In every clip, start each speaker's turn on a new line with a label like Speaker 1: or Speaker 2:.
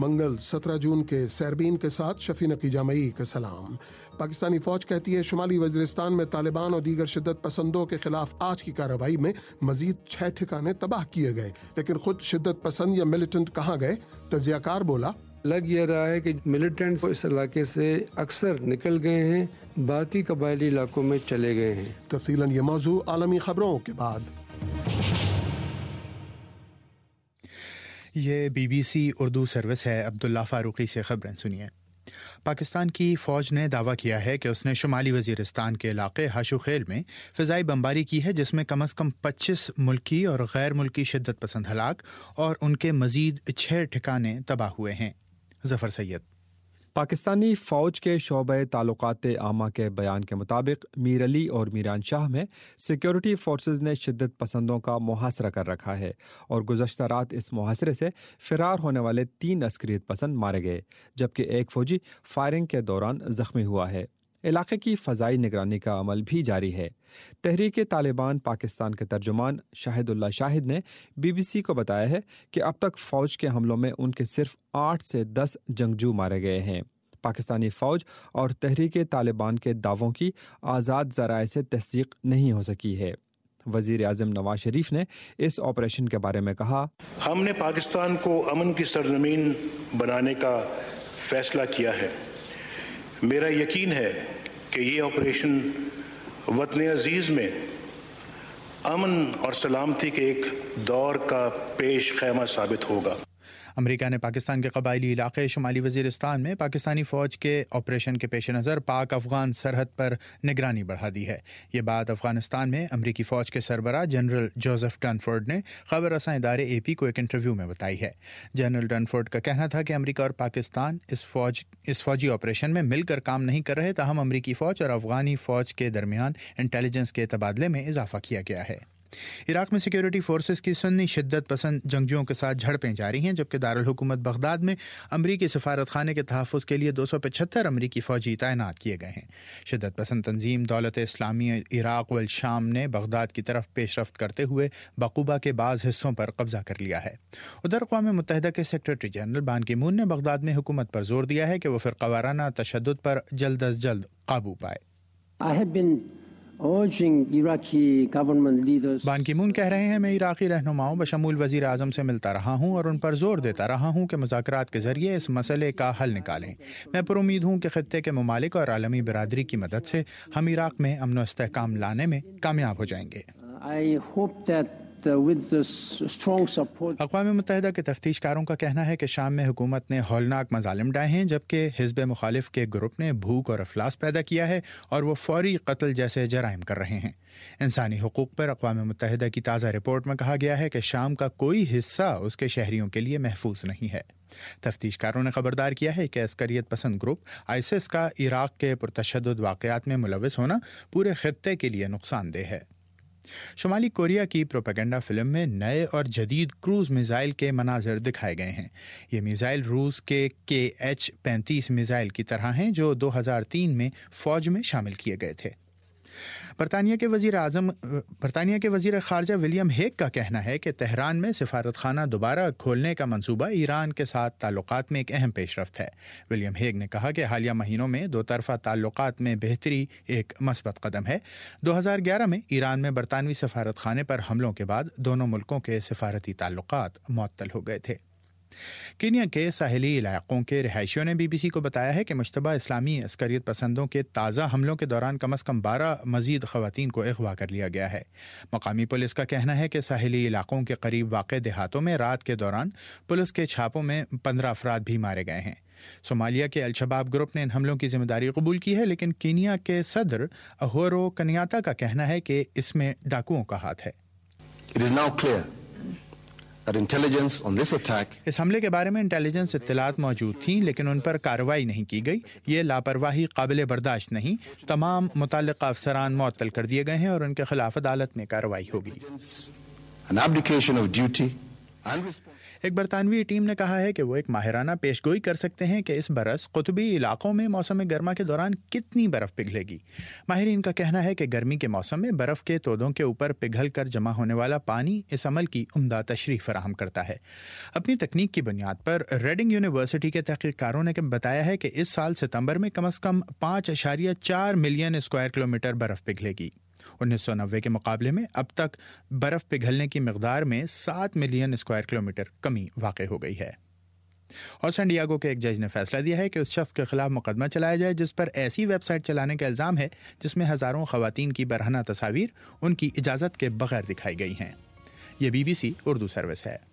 Speaker 1: منگل 17 جون کے سیربین کے ساتھ شفیع نقی جامعی کا سلام۔ پاکستانی فوج کہتی ہے شمالی وزیرستان میں طالبان اور دیگر شدت پسندوں کے خلاف آج کی کارروائی میں مزید 6 ٹھکانے تباہ کیے گئے، لیکن خود شدت پسند یا ملیٹنٹ کہاں گئے؟ تجزیہ کار بولا،
Speaker 2: لگ یہ رہا ہے کہ ملیٹنٹس اس علاقے سے اکثر نکل گئے ہیں، باقی قبائلی علاقوں میں چلے گئے ہیں۔
Speaker 1: تفصیلاً یہ موضوع عالمی خبروں کے بعد۔
Speaker 3: یہ BBC اردو سروس ہے۔ عبداللہ فاروقی سے خبریں سنیے۔ پاکستان کی فوج نے دعویٰ کیا ہے کہ اس نے شمالی وزیرستان کے علاقے ہاشو خیل میں فضائی بمباری کی ہے، جس میں کم از کم 25 ملکی اور غیر ملکی شدت پسند ہلاک اور ان کے مزید 6 ٹھکانے تباہ ہوئے ہیں۔ ظفر سید۔
Speaker 4: پاکستانی فوج کے شعبہ تعلقات عامہ کے بیان کے مطابق میر علی اور میران شاہ میں سیکیورٹی فورسز نے شدت پسندوں کا محاصرہ کر رکھا ہے اور گزشتہ رات اس محاصرے سے فرار ہونے والے 3 عسکریت پسند مارے گئے، جبکہ ایک فوجی فائرنگ کے دوران زخمی ہوا ہے۔ علاقے کی فضائی نگرانی کا عمل بھی جاری ہے۔ تحریک طالبان پاکستان کے ترجمان شاہد اللہ شاہد نے BBC کو بتایا ہے کہ اب تک فوج کے حملوں میں ان کے صرف 8 سے 10 جنگجو مارے گئے ہیں۔ پاکستانی فوج اور تحریک طالبان کے دعووں کی آزاد ذرائع سے تصدیق نہیں ہو سکی ہے۔ وزیر اعظم نواز شریف نے اس آپریشن کے بارے میں کہا،
Speaker 5: ہم نے پاکستان کو امن کی سرزمین بنانے کا فیصلہ کیا ہے۔ میرا یقین ہے کہ یہ آپریشن وطن عزیز میں امن اور سلامتی کے ایک دور کا پیش خیمہ ثابت ہوگا۔
Speaker 3: امریکہ نے پاکستان کے قبائلی علاقے شمالی وزیرستان میں پاکستانی فوج کے آپریشن کے پیش نظر پاک افغان سرحد پر نگرانی بڑھا دی ہے۔ یہ بات افغانستان میں امریکی فوج کے سربراہ جنرل جوزف ڈنفورڈ نے خبر رساں ادارے AP کو ایک انٹرویو میں بتائی ہے۔ جنرل ڈنفورڈ کا کہنا تھا کہ امریکہ اور پاکستان اس فوجی آپریشن میں مل کر کام نہیں کر رہے، تاہم امریکی فوج اور افغانی فوج کے درمیان انٹیلیجنس کے تبادلے میں اضافہ کیا گیا ہے۔ عراق میں سیکیورٹی فورسز کی سنی شدت پسند جنگجوؤں کے ساتھ جھڑپیں جاری ہیں، جبکہ دارالحکومت بغداد میں امریکی سفارت خانے کے تحفظ کے لیے 275 امریکی فوجی تعینات کیے گئے ہیں۔ شدت پسند تنظیم دولت اسلامی عراق والشام نے بغداد کی طرف پیش رفت کرتے ہوئے بقوبہ کے بعض حصوں پر قبضہ کر لیا ہے۔ ادھر اقوام متحدہ کے سیکریٹری جنرل بان کی مون نے بغداد میں حکومت پر زور دیا ہے کہ وہ فرقہ وارانہ تشدد پر جلد از جلد قابو پائے۔ بان کی مون کہہ رہے ہیں، میں عراقی رہنماؤں بشمول وزیر اعظم سے ملتا رہا ہوں اور ان پر زور دیتا رہا ہوں کہ مذاکرات کے ذریعے اس مسئلے کا حل نکالیں۔ میں پر امید ہوں کہ خطے کے ممالک اور عالمی برادری کی مدد سے ہم عراق میں امن و استحکام لانے میں کامیاب ہو جائیں گے۔ اقوام متحدہ کے تفتیش کاروں کا کہنا ہے کہ شام میں حکومت نے ہولناک مظالم ڈھائے ہیں، جبکہ حزب مخالف کے گروپ نے بھوک اور افلاس پیدا کیا ہے اور وہ فوری قتل جیسے جرائم کر رہے ہیں۔ انسانی حقوق پر اقوام متحدہ کی تازہ رپورٹ میں کہا گیا ہے کہ شام کا کوئی حصہ اس کے شہریوں کے لیے محفوظ نہیں ہے۔ تفتیش کاروں نے خبردار کیا ہے کہ عسکریت پسند گروپ ISIS کا عراق کے پرتشدد واقعات میں ملوث ہونا پورے خطے کے لیے نقصان دہ ہے۔ شمالی کوریا کی پروپیگنڈا فلم میں نئے اور جدید کروز میزائل کے مناظر دکھائے گئے ہیں۔ یہ میزائل روس کے KH-35 میزائل کی طرح ہیں جو 2003 میں فوج میں شامل کیے گئے تھے۔ برطانیہ کے وزیر خارجہ ولیم ہیگ کا کہنا ہے کہ تہران میں سفارت خانہ دوبارہ کھولنے کا منصوبہ ایران کے ساتھ تعلقات میں ایک اہم پیش رفت ہے۔ ولیم ہیگ نے کہا کہ حالیہ مہینوں میں دو طرفہ تعلقات میں بہتری ایک مثبت قدم ہے۔ 2011 میں ایران میں برطانوی سفارت خانے پر حملوں کے بعد دونوں ملکوں کے سفارتی تعلقات معطل ہو گئے تھے۔ کینیا کے ساحلی علاقوں کے رہائشیوں نے BBC کو بتایا ہے کہ مشتبہ اسلامی عسکریت پسندوں کے تازہ حملوں کے دوران کم از کم 12 مزید خواتین کو اغوا کر لیا گیا ہے۔ مقامی پولیس کا کہنا ہے کہ ساحلی علاقوں کے قریب واقع دیہاتوں میں رات کے دوران پولیس کے چھاپوں میں 15 افراد بھی مارے گئے ہیں۔ صومالیہ کے الشباب گروپ نے ان حملوں کی ذمہ داری قبول کی ہے، لیکن کینیا کے صدر اہورو کنیاتا کا کہنا ہے کہ اس میں ڈاکوؤں کا ہاتھ ہے۔
Speaker 6: It is now clear that intelligence on this attack
Speaker 3: اس حملے کے بارے میں انٹیلیجنس اطلاعات موجود تھیں، لیکن ان پر کارروائی نہیں کی گئی۔ یہ لاپرواہی قابل برداشت نہیں۔ تمام متعلقہ افسران معطل کر دیے گئے ہیں اور ان کے خلاف عدالت میں کارروائی ہوگی۔
Speaker 6: an abdication of duty and
Speaker 3: ایک برطانوی ٹیم نے کہا ہے کہ وہ ایک ماہرانہ پیشگوئی کر سکتے ہیں کہ اس برس قطبی علاقوں میں موسم گرما کے دوران کتنی برف پگھلے گی۔ ماہرین کا کہنا ہے کہ گرمی کے موسم میں برف کے تودوں کے اوپر پگھل کر جمع ہونے والا پانی اس عمل کی عمدہ تشریح فراہم کرتا ہے۔ اپنی تکنیک کی بنیاد پر ریڈنگ یونیورسٹی کے تحقیقکاروں نے بتایا ہے کہ اس سال ستمبر میں کم از کم 5.4 ملین اسکوائر کلومیٹر برف پگھلے گی۔ 1990 کے مقابلے میں اب تک برف پگھلنے کی مقدار میں 7 ملین اسکوائر کلومیٹر کمی واقع ہو گئی ہے۔ اور سین ڈیاگو کے ایک جج نے فیصلہ دیا ہے کہ اس شخص کے خلاف مقدمہ چلایا جائے جس پر ایسی ویب سائٹ چلانے کا الزام ہے جس میں ہزاروں خواتین کی برہنہ تصاویر ان کی اجازت کے بغیر دکھائی گئی ہیں۔ یہ BBC اردو سروس ہے۔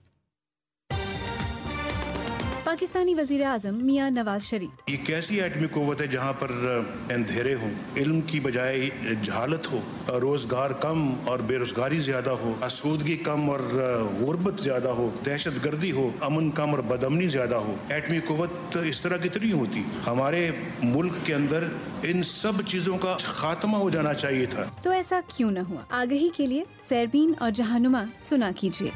Speaker 7: پاکستانی وزیر اعظم میاں نواز شریف:
Speaker 5: یہ کیسی ایٹمی قوت ہے جہاں پر اندھیرے ہوں، علم کی بجائے جہالت ہو، روزگار کم اور بے روزگاری زیادہ ہو، آسودگی کم اور غربت زیادہ ہو، دہشت گردی ہو، امن کم اور بدامنی زیادہ ہو۔ ایٹمی قوت اس طرح کتنی ہوتی؟ ہمارے ملک کے اندر ان سب چیزوں کا خاتمہ ہو جانا چاہیے تھا۔
Speaker 7: تو ایسا کیوں نہ ہوا؟ آگہی کے لیے سیربین اور جہانما سنا کیجیے۔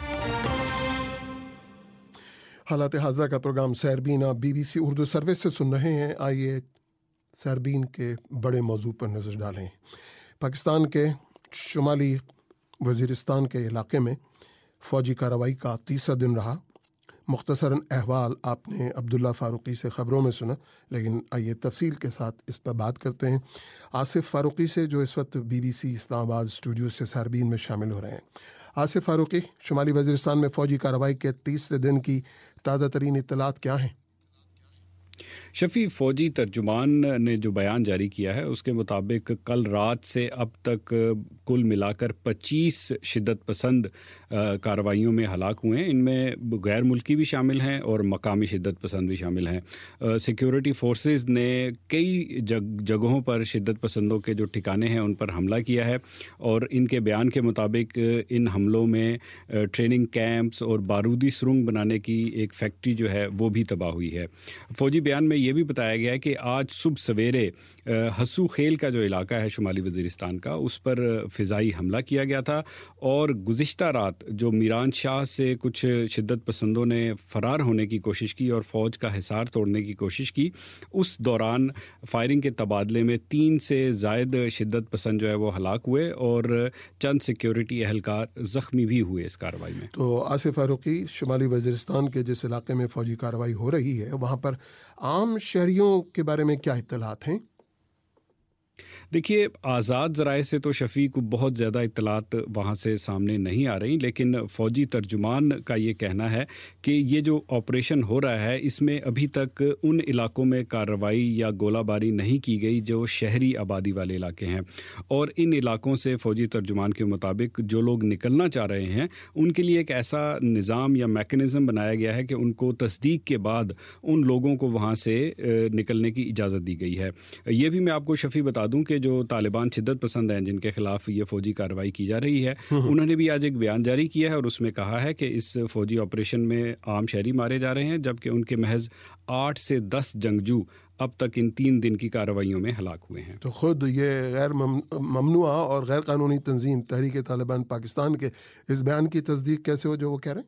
Speaker 1: حالات حاضرہ کا programme Sairbeen BBC Urdu service سے سن رہے ہیں۔ آئیے سیربین کے بڑے موضوع پر نظر ڈالیں۔ پاکستان کے شمالی وزیرستان کے علاقے میں فوجی کارروائی کا تیسرا دن رہا۔ مختصراً احوال آپ نے عبداللہ فاروقی سے خبروں میں سنا، لیکن آئیے تفصیل کے ساتھ اس پر بات کرتے ہیں آصف فاروقی سے، جو اس وقت BBC اسلام آباد اسٹوڈیو سے سیربین میں شامل ہو رہے ہیں۔ آصف فاروقی، شمالی وزیرستان میں فوجی کارروائی کے تیسرے دن کی تازہ ترین اطلاعات کیا ہیں؟
Speaker 8: شفیع، فوجی ترجمان نے جو بیان جاری کیا ہے اس کے مطابق کل رات سے اب تک کل ملا کر 25 شدت پسند کارروائیوں میں ہلاک ہوئے ہیں۔ ان میں غیر ملکی بھی شامل ہیں اور مقامی شدت پسند بھی شامل ہیں۔ سیکیورٹی فورسز نے کئی جگہوں پر شدت پسندوں کے جو ٹھکانے ہیں ان پر حملہ کیا ہے، اور ان کے بیان کے مطابق ان حملوں میں ٹریننگ کیمپس اور بارودی سرنگ بنانے کی ایک فیکٹری جو ہے وہ بھی تباہ ہوئی ہے۔ فوجی بیان میں یہ بھی بتایا گیا ہے کہ آج صبح سویرے ہسو خیل کا جو علاقہ ہے شمالی وزیرستان کا، اس پر فضائی حملہ کیا گیا تھا، اور گزشتہ رات جو میران شاہ سے کچھ شدت پسندوں نے فرار ہونے کی کوشش کی اور فوج کا حصار توڑنے کی کوشش کی، اس دوران فائرنگ کے تبادلے میں 3 سے زائد شدت پسند جو ہے وہ ہلاک ہوئے اور چند سیکیورٹی اہلکار زخمی بھی ہوئے اس کارروائی میں۔
Speaker 1: تو آصف فاروقی، شمالی وزیرستان کے جس علاقے میں فوجی کارروائی ہو رہی ہے وہاں پر عام شہریوں کے بارے میں کیا اطلاعات ہیں؟
Speaker 8: دیکھیے، آزاد ذرائع سے تو شفیع کو بہت زیادہ اطلاعات وہاں سے سامنے نہیں آ رہی، لیکن فوجی ترجمان کا یہ کہنا ہے کہ یہ جو آپریشن ہو رہا ہے اس میں ابھی تک ان علاقوں میں کارروائی یا گولہ باری نہیں کی گئی جو شہری آبادی والے علاقے ہیں، اور ان علاقوں سے فوجی ترجمان کے مطابق جو لوگ نکلنا چاہ رہے ہیں ان کے لیے ایک ایسا نظام یا میکنزم بنایا گیا ہے کہ ان کو تصدیق کے بعد ان لوگوں کو وہاں سے نکلنے کی اجازت دی گئی ہے۔ یہ بھی میں آپ کو شفیع بتا دوں کہ جو طالبان شدت پسند ہیں جن کے خلاف یہ فوجی کارروائی کی جا رہی ہے، انہوں نے بھی آج ایک بیان جاری کیا ہے اور اس میں کہا ہے کہ اس فوجی آپریشن میں عام شہری مارے جا رہے ہیں، جبکہ ان کے محض 8 سے 10 جنگجو اب تک ان 3 دن کی کارروائیوں میں ہلاک ہوئے ہیں۔
Speaker 1: تو خود یہ غیر ممنوعہ اور غیر قانونی تنظیم تحریک طالبان پاکستان کے اس بیان کی تصدیق کیسے ہو جو وہ کہہ رہے ہیں؟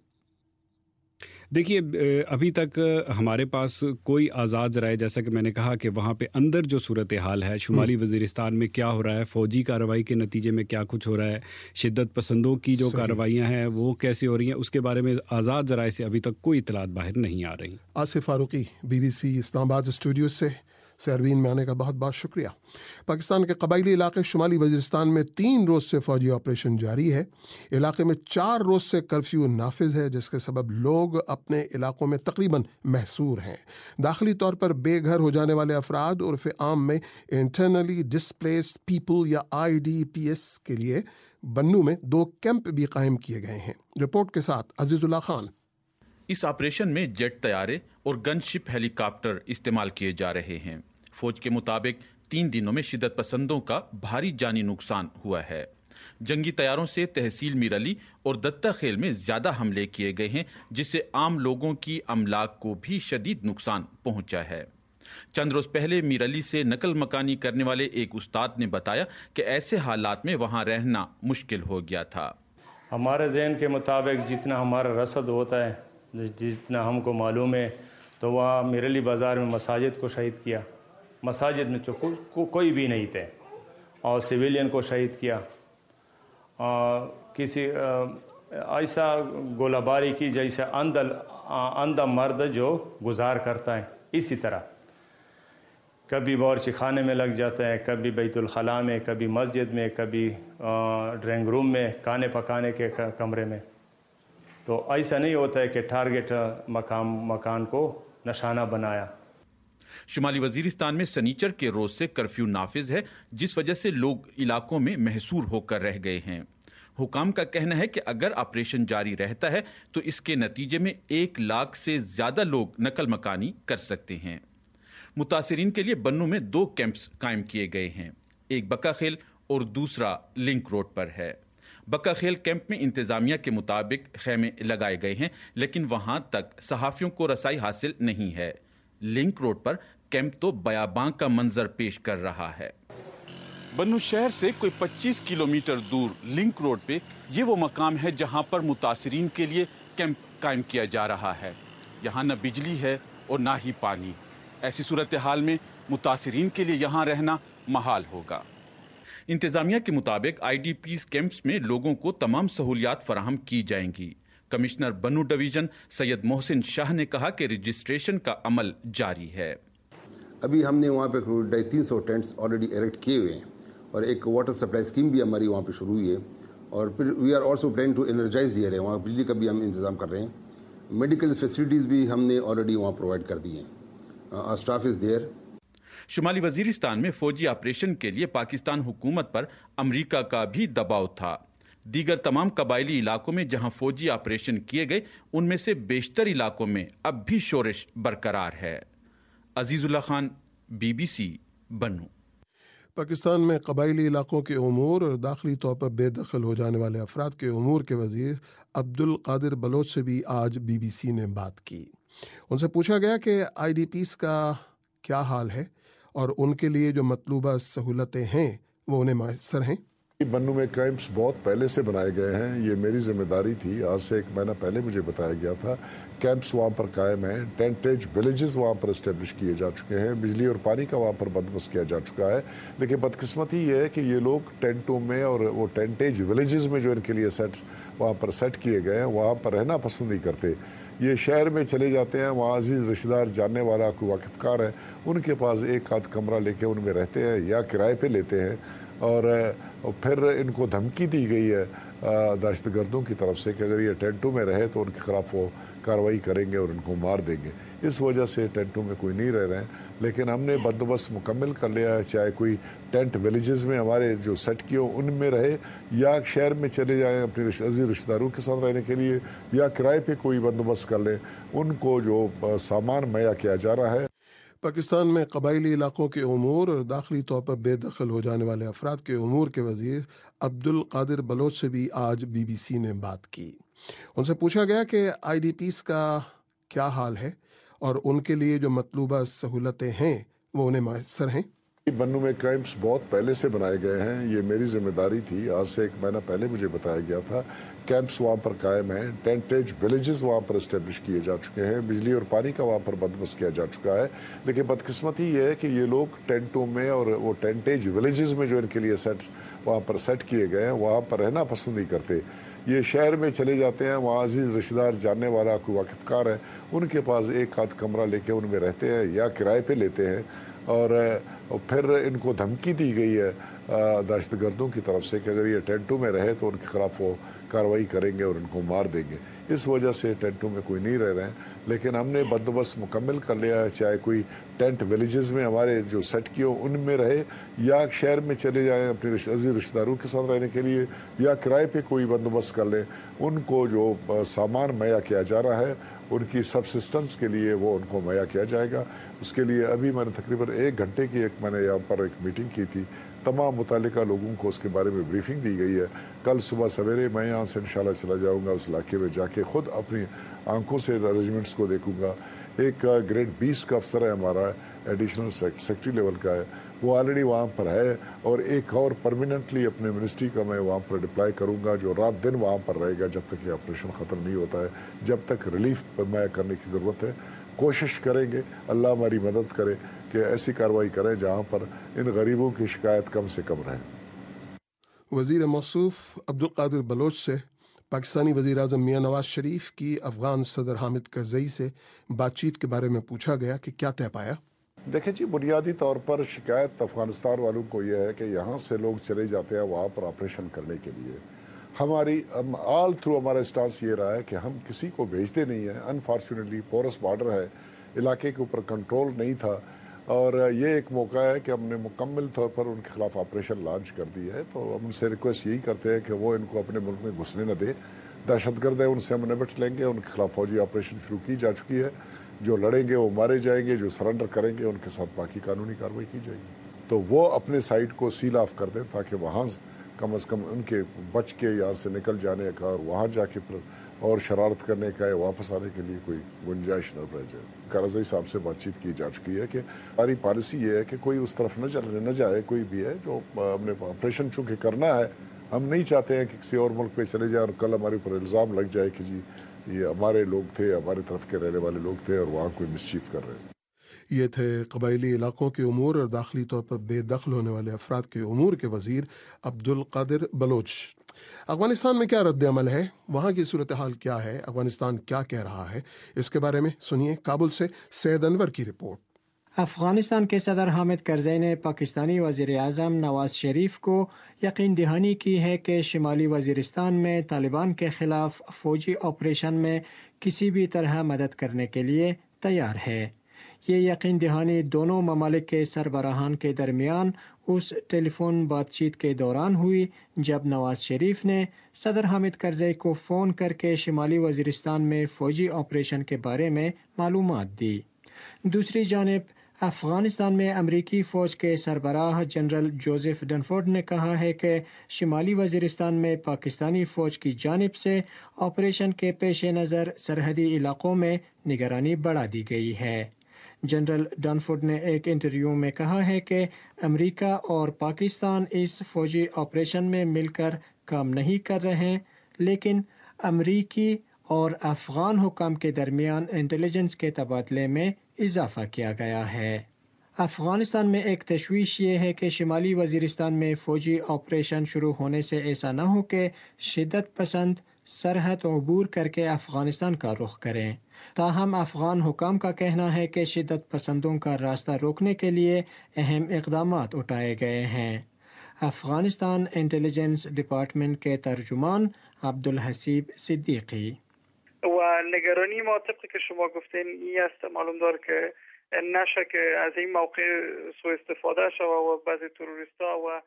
Speaker 8: دیکھیے، ابھی تک ہمارے پاس کوئی آزاد ذرائع، جیسا کہ میں نے کہا کہ وہاں پہ اندر جو صورتحال ہے شمالی وزیرستان میں کیا ہو رہا ہے، فوجی کارروائی کے نتیجے میں کیا کچھ ہو رہا ہے، شدت پسندوں کی جو کارروائیاں ہیں وہ کیسے ہو رہی ہیں، اس کے بارے میں آزاد ذرائع سے ابھی تک کوئی اطلاعات باہر نہیں آ رہی۔
Speaker 1: آصف فاروقی، BBC اسلام آباد اسٹوڈیو سے سیربین میں آنے کا بہت بہت شکریہ۔ پاکستان کے قبائلی علاقے شمالی وزیرستان میں 3 روز سے فوجی آپریشن جاری ہے۔ علاقے میں 4 روز سے کرفیو نافذ ہے، جس کے سبب لوگ اپنے علاقوں میں تقریباً محصور ہیں۔ داخلی طور پر بے گھر ہو جانے والے افراد عرف عام میں انٹرنلی ڈسپلیسڈ پیپل یا IDPs کے لیے بنو میں 2 کیمپ بھی قائم کیے گئے ہیں۔ رپورٹ کے ساتھ عزیز اللہ خان۔
Speaker 9: اس آپریشن میں جیٹ طیارے اور گن شپ ہیلی کاپٹر استعمال کیے جا رہے ہیں۔ فوج کے مطابق 3 دنوں میں شدت پسندوں کا بھاری جانی نقصان ہوا ہے۔ جنگی طیاروں سے تحصیل میر علی اور دتہ خیل میں زیادہ حملے کیے گئے ہیں، جس سے عام لوگوں کی املاک کو بھی شدید نقصان پہنچا ہے۔ چند روز پہلے میر علی سے نقل مکانی کرنے والے ایک استاد نے بتایا کہ ایسے حالات میں وہاں رہنا مشکل ہو گیا تھا۔
Speaker 10: ہمارے ذہن کے مطابق جتنا ہمارا رصد ہوتا ہے جتنا ہم کو معلوم ہے تو وہاں میرلی بازار میں مساجد کو شہید کیا، مساجد میں کوئی بھی نہیں تھے، اور سویلین کو شہید کیا، کسی ایسا گولہ باری کی جیسے اندھا مرد جو گزار کرتا ہے، اسی طرح کبھی باورچی خانے میں لگ جاتا ہے، کبھی بیت الخلاء میں، کبھی مسجد میں، کبھی ڈرائنگ روم میں، کھانے پکانے کے کمرے میں۔ تو ایسا نہیں ہوتا ہے کہ ٹارگٹ مکان کو نشانہ بنایا۔
Speaker 9: شمالی وزیرستان میں سنیچر کے روز سے کرفیو نافذ ہے، جس وجہ سے لوگ علاقوں میں محصور ہو کر رہ گئے ہیں۔ حکام کا کہنا ہے کہ اگر آپریشن جاری رہتا ہے تو اس کے نتیجے میں 1 لاکھ سے زیادہ لوگ نقل مکانی کر سکتے ہیں۔ متاثرین کے لیے بنوں میں 2 کیمپس قائم کیے گئے ہیں، ایک بکا خیل اور دوسرا لنک روڈ پر ہے۔ بکا خیل کیمپ میں انتظامیہ کے مطابق خیمے لگائے گئے ہیں، لیکن وہاں تک صحافیوں کو رسائی حاصل نہیں ہے۔ لنک روڈ پر کیمپ تو بیاباں کا منظر پیش کر رہا ہے۔ بنو شہر سے کوئی 25 کلومیٹر دور لنک روڈ پہ یہ وہ مقام ہے جہاں پر متاثرین کے لیے کیمپ قائم کیا جا رہا ہے۔ یہاں نہ بجلی ہے اور نہ ہی پانی۔ ایسی صورتحال میں متاثرین کے لیے یہاں رہنا محال ہوگا۔ انتظامیہ کے مطابق آئی ڈی پیز کیمپس میں لوگوں کو تمام سہولیات فراہم کی جائیں گی۔ کمشنر بنو ڈویژن سید محسن شاہ نے کہا کہ رجسٹریشن کا عمل جاری ہے۔
Speaker 11: ابھی ہم نے وہاں پہ 350 ٹینٹس آلریڈی ایریکٹ کیے ہوئے ہیں، اور ایک واٹر سپلائی اسکیم بھی ہماری وہاں پہ شروع ہوئی ہے، اور پھر we are also planning to energise the area, وہاں بجلی کا بھی ہم انتظام کر رہے ہیں۔ میڈیکل فیسلٹیز بھی ہم نے آلریڈی وہاں پرووائڈ کر دی ہیں، اسٹاف از دیئر۔
Speaker 9: شمالی وزیرستان میں فوجی آپریشن کے لیے پاکستان حکومت پر امریکہ کا بھی دباؤ تھا۔ دیگر تمام قبائلی علاقوں میں جہاں فوجی آپریشن کیے گئے ان میں سے بیشتر علاقوں میں اب بھی شورش برقرار ہے۔ عزیز اللہ خان، BBC، بنو۔
Speaker 1: پاکستان میں قبائلی علاقوں کے امور اور داخلی طور پر بے دخل ہو جانے والے افراد کے امور کے وزیر عبدالقادر بلوچ سے بھی آج BBC نے بات کی۔ ان سے پوچھا گیا کہ IDPs کا کیا حال ہے اور ان کے لیے جو مطلوبہ سہولتیں ہیں وہ انہیں میسر ہیں۔
Speaker 12: بنو میں کیمپس بہت پہلے سے بنائے گئے ہیں، یہ میری ذمہ داری تھی۔ آج سے 1 مہینہ پہلے مجھے بتایا گیا تھا۔ کیمپس وہاں پر قائم ہیں، ٹینٹیج ولیجز وہاں پر اسٹیبلش کیے جا چکے ہیں، بجلی اور پانی کا وہاں پر بندوبست کیا جا چکا ہے۔ لیکن بدقسمتی یہ ہے کہ یہ لوگ ٹینٹوں میں اور وہ ٹینٹیج ولیجز میں جو ان کے لیے وہاں پر سیٹ کیے گئے ہیں، وہاں پر رہنا پسند نہیں کرتے۔ یہ شہر میں چلے جاتے ہیں، وہاں عزیز رشتہ دار جاننے والا کوئی واقف کار ہے، ان کے پاس 1 آدھ کمرہ لے کے ان میں رہتے ہیں یا کرائے پہ لیتے ہیں، اور پھر ان کو دھمکی دی گئی ہے دہشت گردوں کی طرف سے کہ اگر یہ ٹینٹوں میں رہے تو ان کے خلاف وہ کارروائی کریں گے اور ان کو مار دیں گے۔ اس وجہ سے ٹینٹوں میں کوئی نہیں رہ رہے ہیں، لیکن ہم نے بندوبست مکمل کر لیا ہے، چاہے کوئی ٹینٹ ولیجز میں ہمارے جو سیٹ کیے ہو ان میں رہے، یا شہر میں چلے جائیں اپنے عزیز رشتہ داروں کے ساتھ رہنے کے لیے، یا کرائے پہ کوئی بندوبست کر لیں، ان کو جو سامان مہیا کیا جا رہا ہے۔
Speaker 1: پاکستان میں قبائلی علاقوں کے امور اور داخلی طور پر بے دخل ہو جانے والے افراد کے امور کے وزیر عبدالقادر بلوچ سے بھی آج BBC نے بات کی۔ ان سے پوچھا گیا کہ IDPs کا کیا حال ہے اور ان کے لیے جو مطلوبہ سہولتیں ہیں وہ انہیں میسر ہیں۔
Speaker 12: بنو میں کیمپس بہت پہلے سے بنائے گئے ہیں، یہ میری ذمہ داری تھی۔ آج سے 1 مہینہ پہلے مجھے بتایا گیا تھا۔ کیمپس وہاں پر قائم ہیں، ٹینٹیج ولیجز وہاں پر اسٹیبلش کیے جا چکے ہیں، بجلی اور پانی کا وہاں پر بندوبست کیا جا چکا ہے۔ لیکن بدقسمتی یہ ہے کہ یہ لوگ ٹینٹوں میں اور وہ ٹینٹیج ولیجز میں جو ان کے لیے وہاں پر سیٹ کیے گئے ہیں، وہاں پر رہنا پسند نہیں کرتے۔ یہ شہر میں چلے جاتے ہیں، وہاں عزیز رشتہ دار جاننے والا کوئی واقف کار ہے، ان کے پاس 1 آدھ کمرہ لے کے ان میں رہتے ہیں یا کرائے پہ لیتے ہیں، اور پھر ان کو دھمکی دی گئی ہے دہشت گردوں کی طرف سے کہ اگر یہ ٹینٹوں میں رہے تو ان کے خلاف وہ کارروائی کریں گے اور ان کو مار دیں گے۔ اس وجہ سے ٹینٹوں میں کوئی نہیں رہ رہے ہیں، لیکن ہم نے بندوبست مکمل کر لیا ہے، چاہے کوئی ٹینٹ ولیجز میں ہمارے جو سیٹ کیے ہو ان میں رہے، یا شہر میں چلے جائیں اپنے عزیز رشتہ داروں کے ساتھ رہنے کے لیے، یا کرائے پہ کوئی بندوبست کر لیں، ان کو جو سامان مہیا کیا جا رہا ہے، ان کی سبسسٹنس کے لیے وہ ان کو مہیا کیا جائے گا۔ اس کے لیے ابھی میں نے تقریباً 1 گھنٹے کی میں نے یہاں پر ایک میٹنگ کی تھی، تمام متعلقہ لوگوں کو اس کے بارے میں بریفنگ دی گئی ہے۔ کل صبح سویرے میں یہاں سے انشاءاللہ چلا جاؤں گا، اس علاقے میں جا کے خود اپنی آنکھوں سے ارینجمنٹس کو دیکھوں گا۔ ایک گریڈ 20 کا افسر ہے ہمارا، ایڈیشنل سیکٹری لیول کا ہے، وہ آلریڈی وہاں پر ہے، اور ایک اور پرماننٹلی اپنے منسٹری کا میں وہاں پر ڈپلائی کروں گا جو رات دن وہاں پر رہے گا جب تک یہ آپریشن ختم نہیں ہوتا ہے، جب تک ریلیف میں کرنے کی ضرورت ہے۔ کوشش کریں گے، اللہ ہماری مدد کرے کہ ایسی کارروائی کریں جہاں پر ان غریبوں کی شکایت کم سے کم رہے۔
Speaker 1: وزیر موصوف عبدالقادر بلوچ سے پاکستانی وزیر اعظم میاں نواز شریف کی افغان صدر حامد کرزئی سے بات چیت کے بارے میں پوچھا گیا کہ کیا طے پایا۔
Speaker 12: دیکھیں جی، بنیادی طور پر شکایت افغانستان والوں کو یہ ہے کہ یہاں سے لوگ چلے جاتے ہیں وہاں پر آپریشن کرنے کے لیے۔ ہماری آل تھرو ہمارا اسٹانس یہ رہا ہے کہ ہم کسی کو بھیجتے نہیں ہیں۔ انفارچونیٹلی پورس بارڈر ہے، علاقے کے اوپر کنٹرول نہیں تھا، اور یہ ایک موقع ہے کہ ہم نے مکمل طور پر ان کے خلاف آپریشن لانچ کر دی ہے۔ تو ہم ان سے ریکویسٹ یہی کرتے ہیں کہ وہ ان کو اپنے ملک میں گھسنے نہ دیں۔ دہشت گرد ہے، ان سے ہم نمٹ لیں گے۔ ان کے خلاف فوجی آپریشن شروع کی جا چکی ہے، جو لڑیں گے وہ مارے جائیں گے، جو سرنڈر کریں گے ان کے ساتھ باقی قانونی کارروائی کی جائے گی۔ تو وہ اپنے سائٹ کو سیل آف کر دیں تاکہ وہاں کم از کم ان کے بچ کے یہاں سے نکل جانے کا اور وہاں جا کے پھر اور شرارت کرنے کا یا واپس آنے کے لیے کوئی گنجائش نہ رہ جائے۔ کرزئی صاحب سے بات چیت کی جا چکی ہے کہ ہماری پالیسی یہ ہے کہ کوئی اس طرف نہ جائے، کوئی بھی ہے جو ہم نے آپریشن چونکہ کرنا ہے، ہم نہیں چاہتے ہیں کہ کسی اور ملک پہ چلے جائیں اور کل ہمارے اوپر الزام لگ جائے کہ جی یہ ہمارے لوگ تھے، ہمارے طرف کے رہنے والے لوگ تھے اور وہاں کوئی مسچیف کر رہے ہیں۔
Speaker 1: یہ تھے قبائلی علاقوں کے امور اور داخلی طور پر بے دخل ہونے والے افراد کے امور کے وزیر عبدالقادر بلوچ۔ افغانستان میں کیا رد عمل ہے، وہاں کی صورتحال کیا ہے، افغانستان کیا کہہ رہا ہے، اس کے بارے میں سنیے کابل سے سید انور کی رپورٹ۔
Speaker 13: افغانستان کے صدر حامد کرزئی نے پاکستانی وزیر اعظم نواز شریف کو یقین دہانی کی ہے کہ شمالی وزیرستان میں طالبان کے خلاف فوجی آپریشن میں کسی بھی طرح مدد کرنے کے لیے تیار ہے۔ یہ یقین دہانی دونوں ممالک کے سربراہان کے درمیان اس ٹیلی فون بات چیت کے دوران ہوئی جب نواز شریف نے صدر حامد کرزئی کو فون کر کے شمالی وزیرستان میں فوجی آپریشن کے بارے میں معلومات دی۔ دوسری جانب افغانستان میں امریکی فوج کے سربراہ جنرل جوزف ڈنفورڈ نے کہا ہے کہ شمالی وزیرستان میں پاکستانی فوج کی جانب سے آپریشن کے پیش نظر سرحدی علاقوں میں نگرانی بڑھا دی گئی ہے۔ جنرل ڈنفورڈ نے ایک انٹرویو میں کہا ہے کہ امریکہ اور پاکستان اس فوجی آپریشن میں مل کر کام نہیں کر رہے، لیکن امریکی اور افغان حکام کے درمیان انٹیلیجنس کے تبادلے میں اضافہ کیا گیا ہے۔ افغانستان میں ایک تشویش یہ ہے کہ شمالی وزیرستان میں فوجی آپریشن شروع ہونے سے ایسا نہ ہو کہ شدت پسند سرحد عبور کر کے افغانستان کا رخ کریں۔ تاہم افغان حکام کا کہنا ہے کہ شدت پسندوں کا راستہ روکنے کے لیے اہم اقدامات اٹھائے گئے ہیں۔ افغانستان انٹیلیجنس ڈپارٹمنٹ کے ترجمان عبدالحسیب صدیقی:
Speaker 14: و نگرانی ما طبق که شما گفتین این است معلوم دار که نشه که از این موقع سوء استفاده شود و بعضی تروریستا و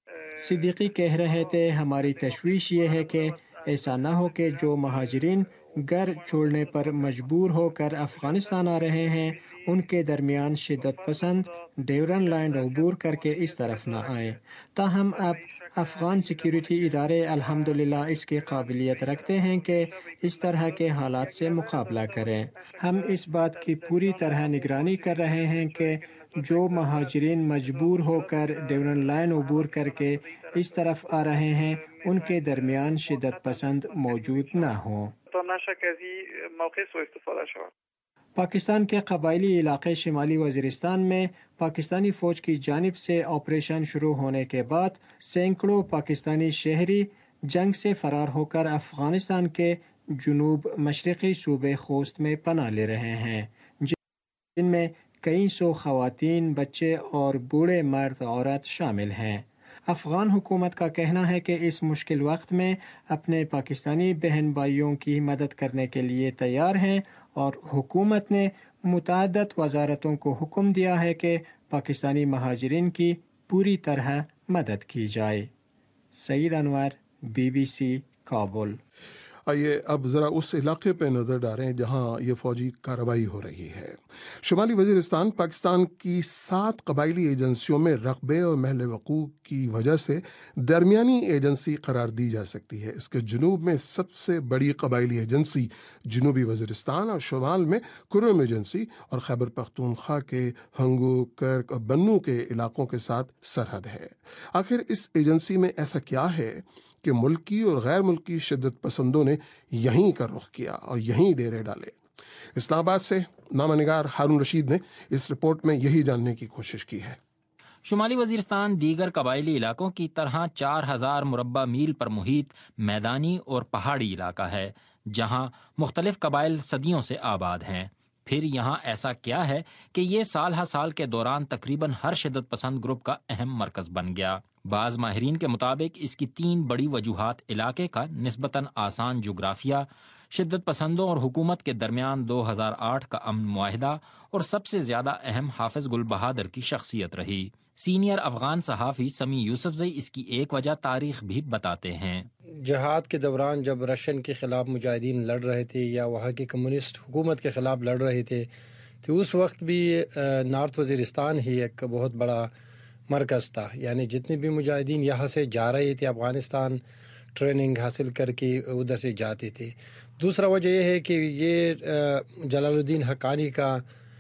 Speaker 13: صدیقی کہہ رہے تھے ہماری تشویش یہ ہے کہ ایسا نہ ہو کہ جو مہاجرین گھر چھوڑنے پر مجبور ہو کر افغانستان آ رہے ہیں ان کے درمیان شدت پسند ڈیورن لائن عبور کر کے اس طرف نہ آئیں۔ تاہم اب افغان سیکیورٹی ادارے الحمدللہ اس کی قابلیت رکھتے ہیں کہ اس طرح کے حالات سے مقابلہ کریں۔ ہم اس بات کی پوری طرح نگرانی کر رہے ہیں کہ جو مہاجرین مجبور ہو کر ڈیورن لائن عبور کر کے اس طرف آ رہے ہیں ان کے درمیان شدت پسند موجود نہ ہوں۔ پاکستان کے قبائلی علاقے شمالی وزیرستان میں پاکستانی فوج کی جانب سے آپریشن شروع ہونے کے بعد سینکڑوں پاکستانی شہری جنگ سے فرار ہو کر افغانستان کے جنوب مشرقی صوبے خوست میں پناہ لے رہے ہیں، جن میں کئی سو خواتین، بچے اور بوڑھے مرد عورت شامل ہیں۔ افغان حکومت کا کہنا ہے کہ اس مشکل وقت میں اپنے پاکستانی بہن بھائیوں کی مدد کرنے کے لیے تیار ہیں اور حکومت نے متعدد وزارتوں کو حکم دیا ہے کہ پاکستانی مہاجرین کی پوری طرح مدد کی جائے۔ سعید انور، BBC کابل۔
Speaker 1: आइए अब ज़रा उस इलाके पे नज़र डालें जहाँ ये फ़ौजी कार्रवाई हो रही है। शुमाली वज़ीरिस्तान पाकिस्तान की 7 कबायली एजेंसियों में रकबे और महल वक़ूफ़ की वजह से दरमियानी एजेंसी करार दी जा सकती है। इसके जनूब में सबसे बड़ी कबायली एजेंसी जनूबी वज़ीरिस्तान और शुमाल में कुर्रम एजेंसी और खैबर पख्तूनख्वा के हंगू, कर्क और बन्नू के इलाकों के साथ सरहद है। आखिर इस एजेंसी में ऐसा क्या है कि मुल्की और गैर मुल्की शिद्दत पसंदों ने यहीं का रुख किया और यहीं डेरे डाले? इस्लामाबाद से नामानिगार हारून रशीद ने इस रिपोर्ट में यही जानने की कोशिश की है।
Speaker 15: शुमाली वज़ीरिस्तान दीगर कबायली इलाकों की तरह 4000 मुरब्बा मील पर मुहित मैदानी और पहाड़ी इलाका है, जहां मुख्तलिफ कबाइल सदियों से आबाद हैं। फिर यहाँ ऐसा क्या है कि ये साल हर साल के दौरान तकरीबन हर शिद्दत पसंद ग्रुप का अहम मरकज बन गया? बाज़ माहिरीन के मुताबिक इसकी 3 बड़ी वजूहात इलाके का निस्बतन आसान जोग्राफिया, शिद्दत पसंदों और हुकूमत के दरमियान 2008 का अमन मुआहिदा और सबसे ज़्यादा अहम हाफिज गुल बहादुर की शख्सियत रही। सीनियर अफगान सहाफ़ी समी यूसुफजई इसकी एक वजह तारीख भी बताते हैं।
Speaker 16: जहाद के दौरान जब रशियन के ख़िलाफ़ मुजाहिदीन लड़ रहे थे या वहाँ की कम्युनिस्ट हुकूमत के ख़िलाफ़ लड़ रहे थे, तो उस वक्त भी नॉर्थ वज़ीरिस्तान ही एक बहुत बड़ा मरकज़ था। यानी जितने भी मुजाहिदीन यहाँ से जा रहे थे अफ़गानिस्तान ट्रेनिंग हासिल करके उधर से जाते थे। दूसरा वजह यह है कि ये जलालुद्दीन हक्कानी का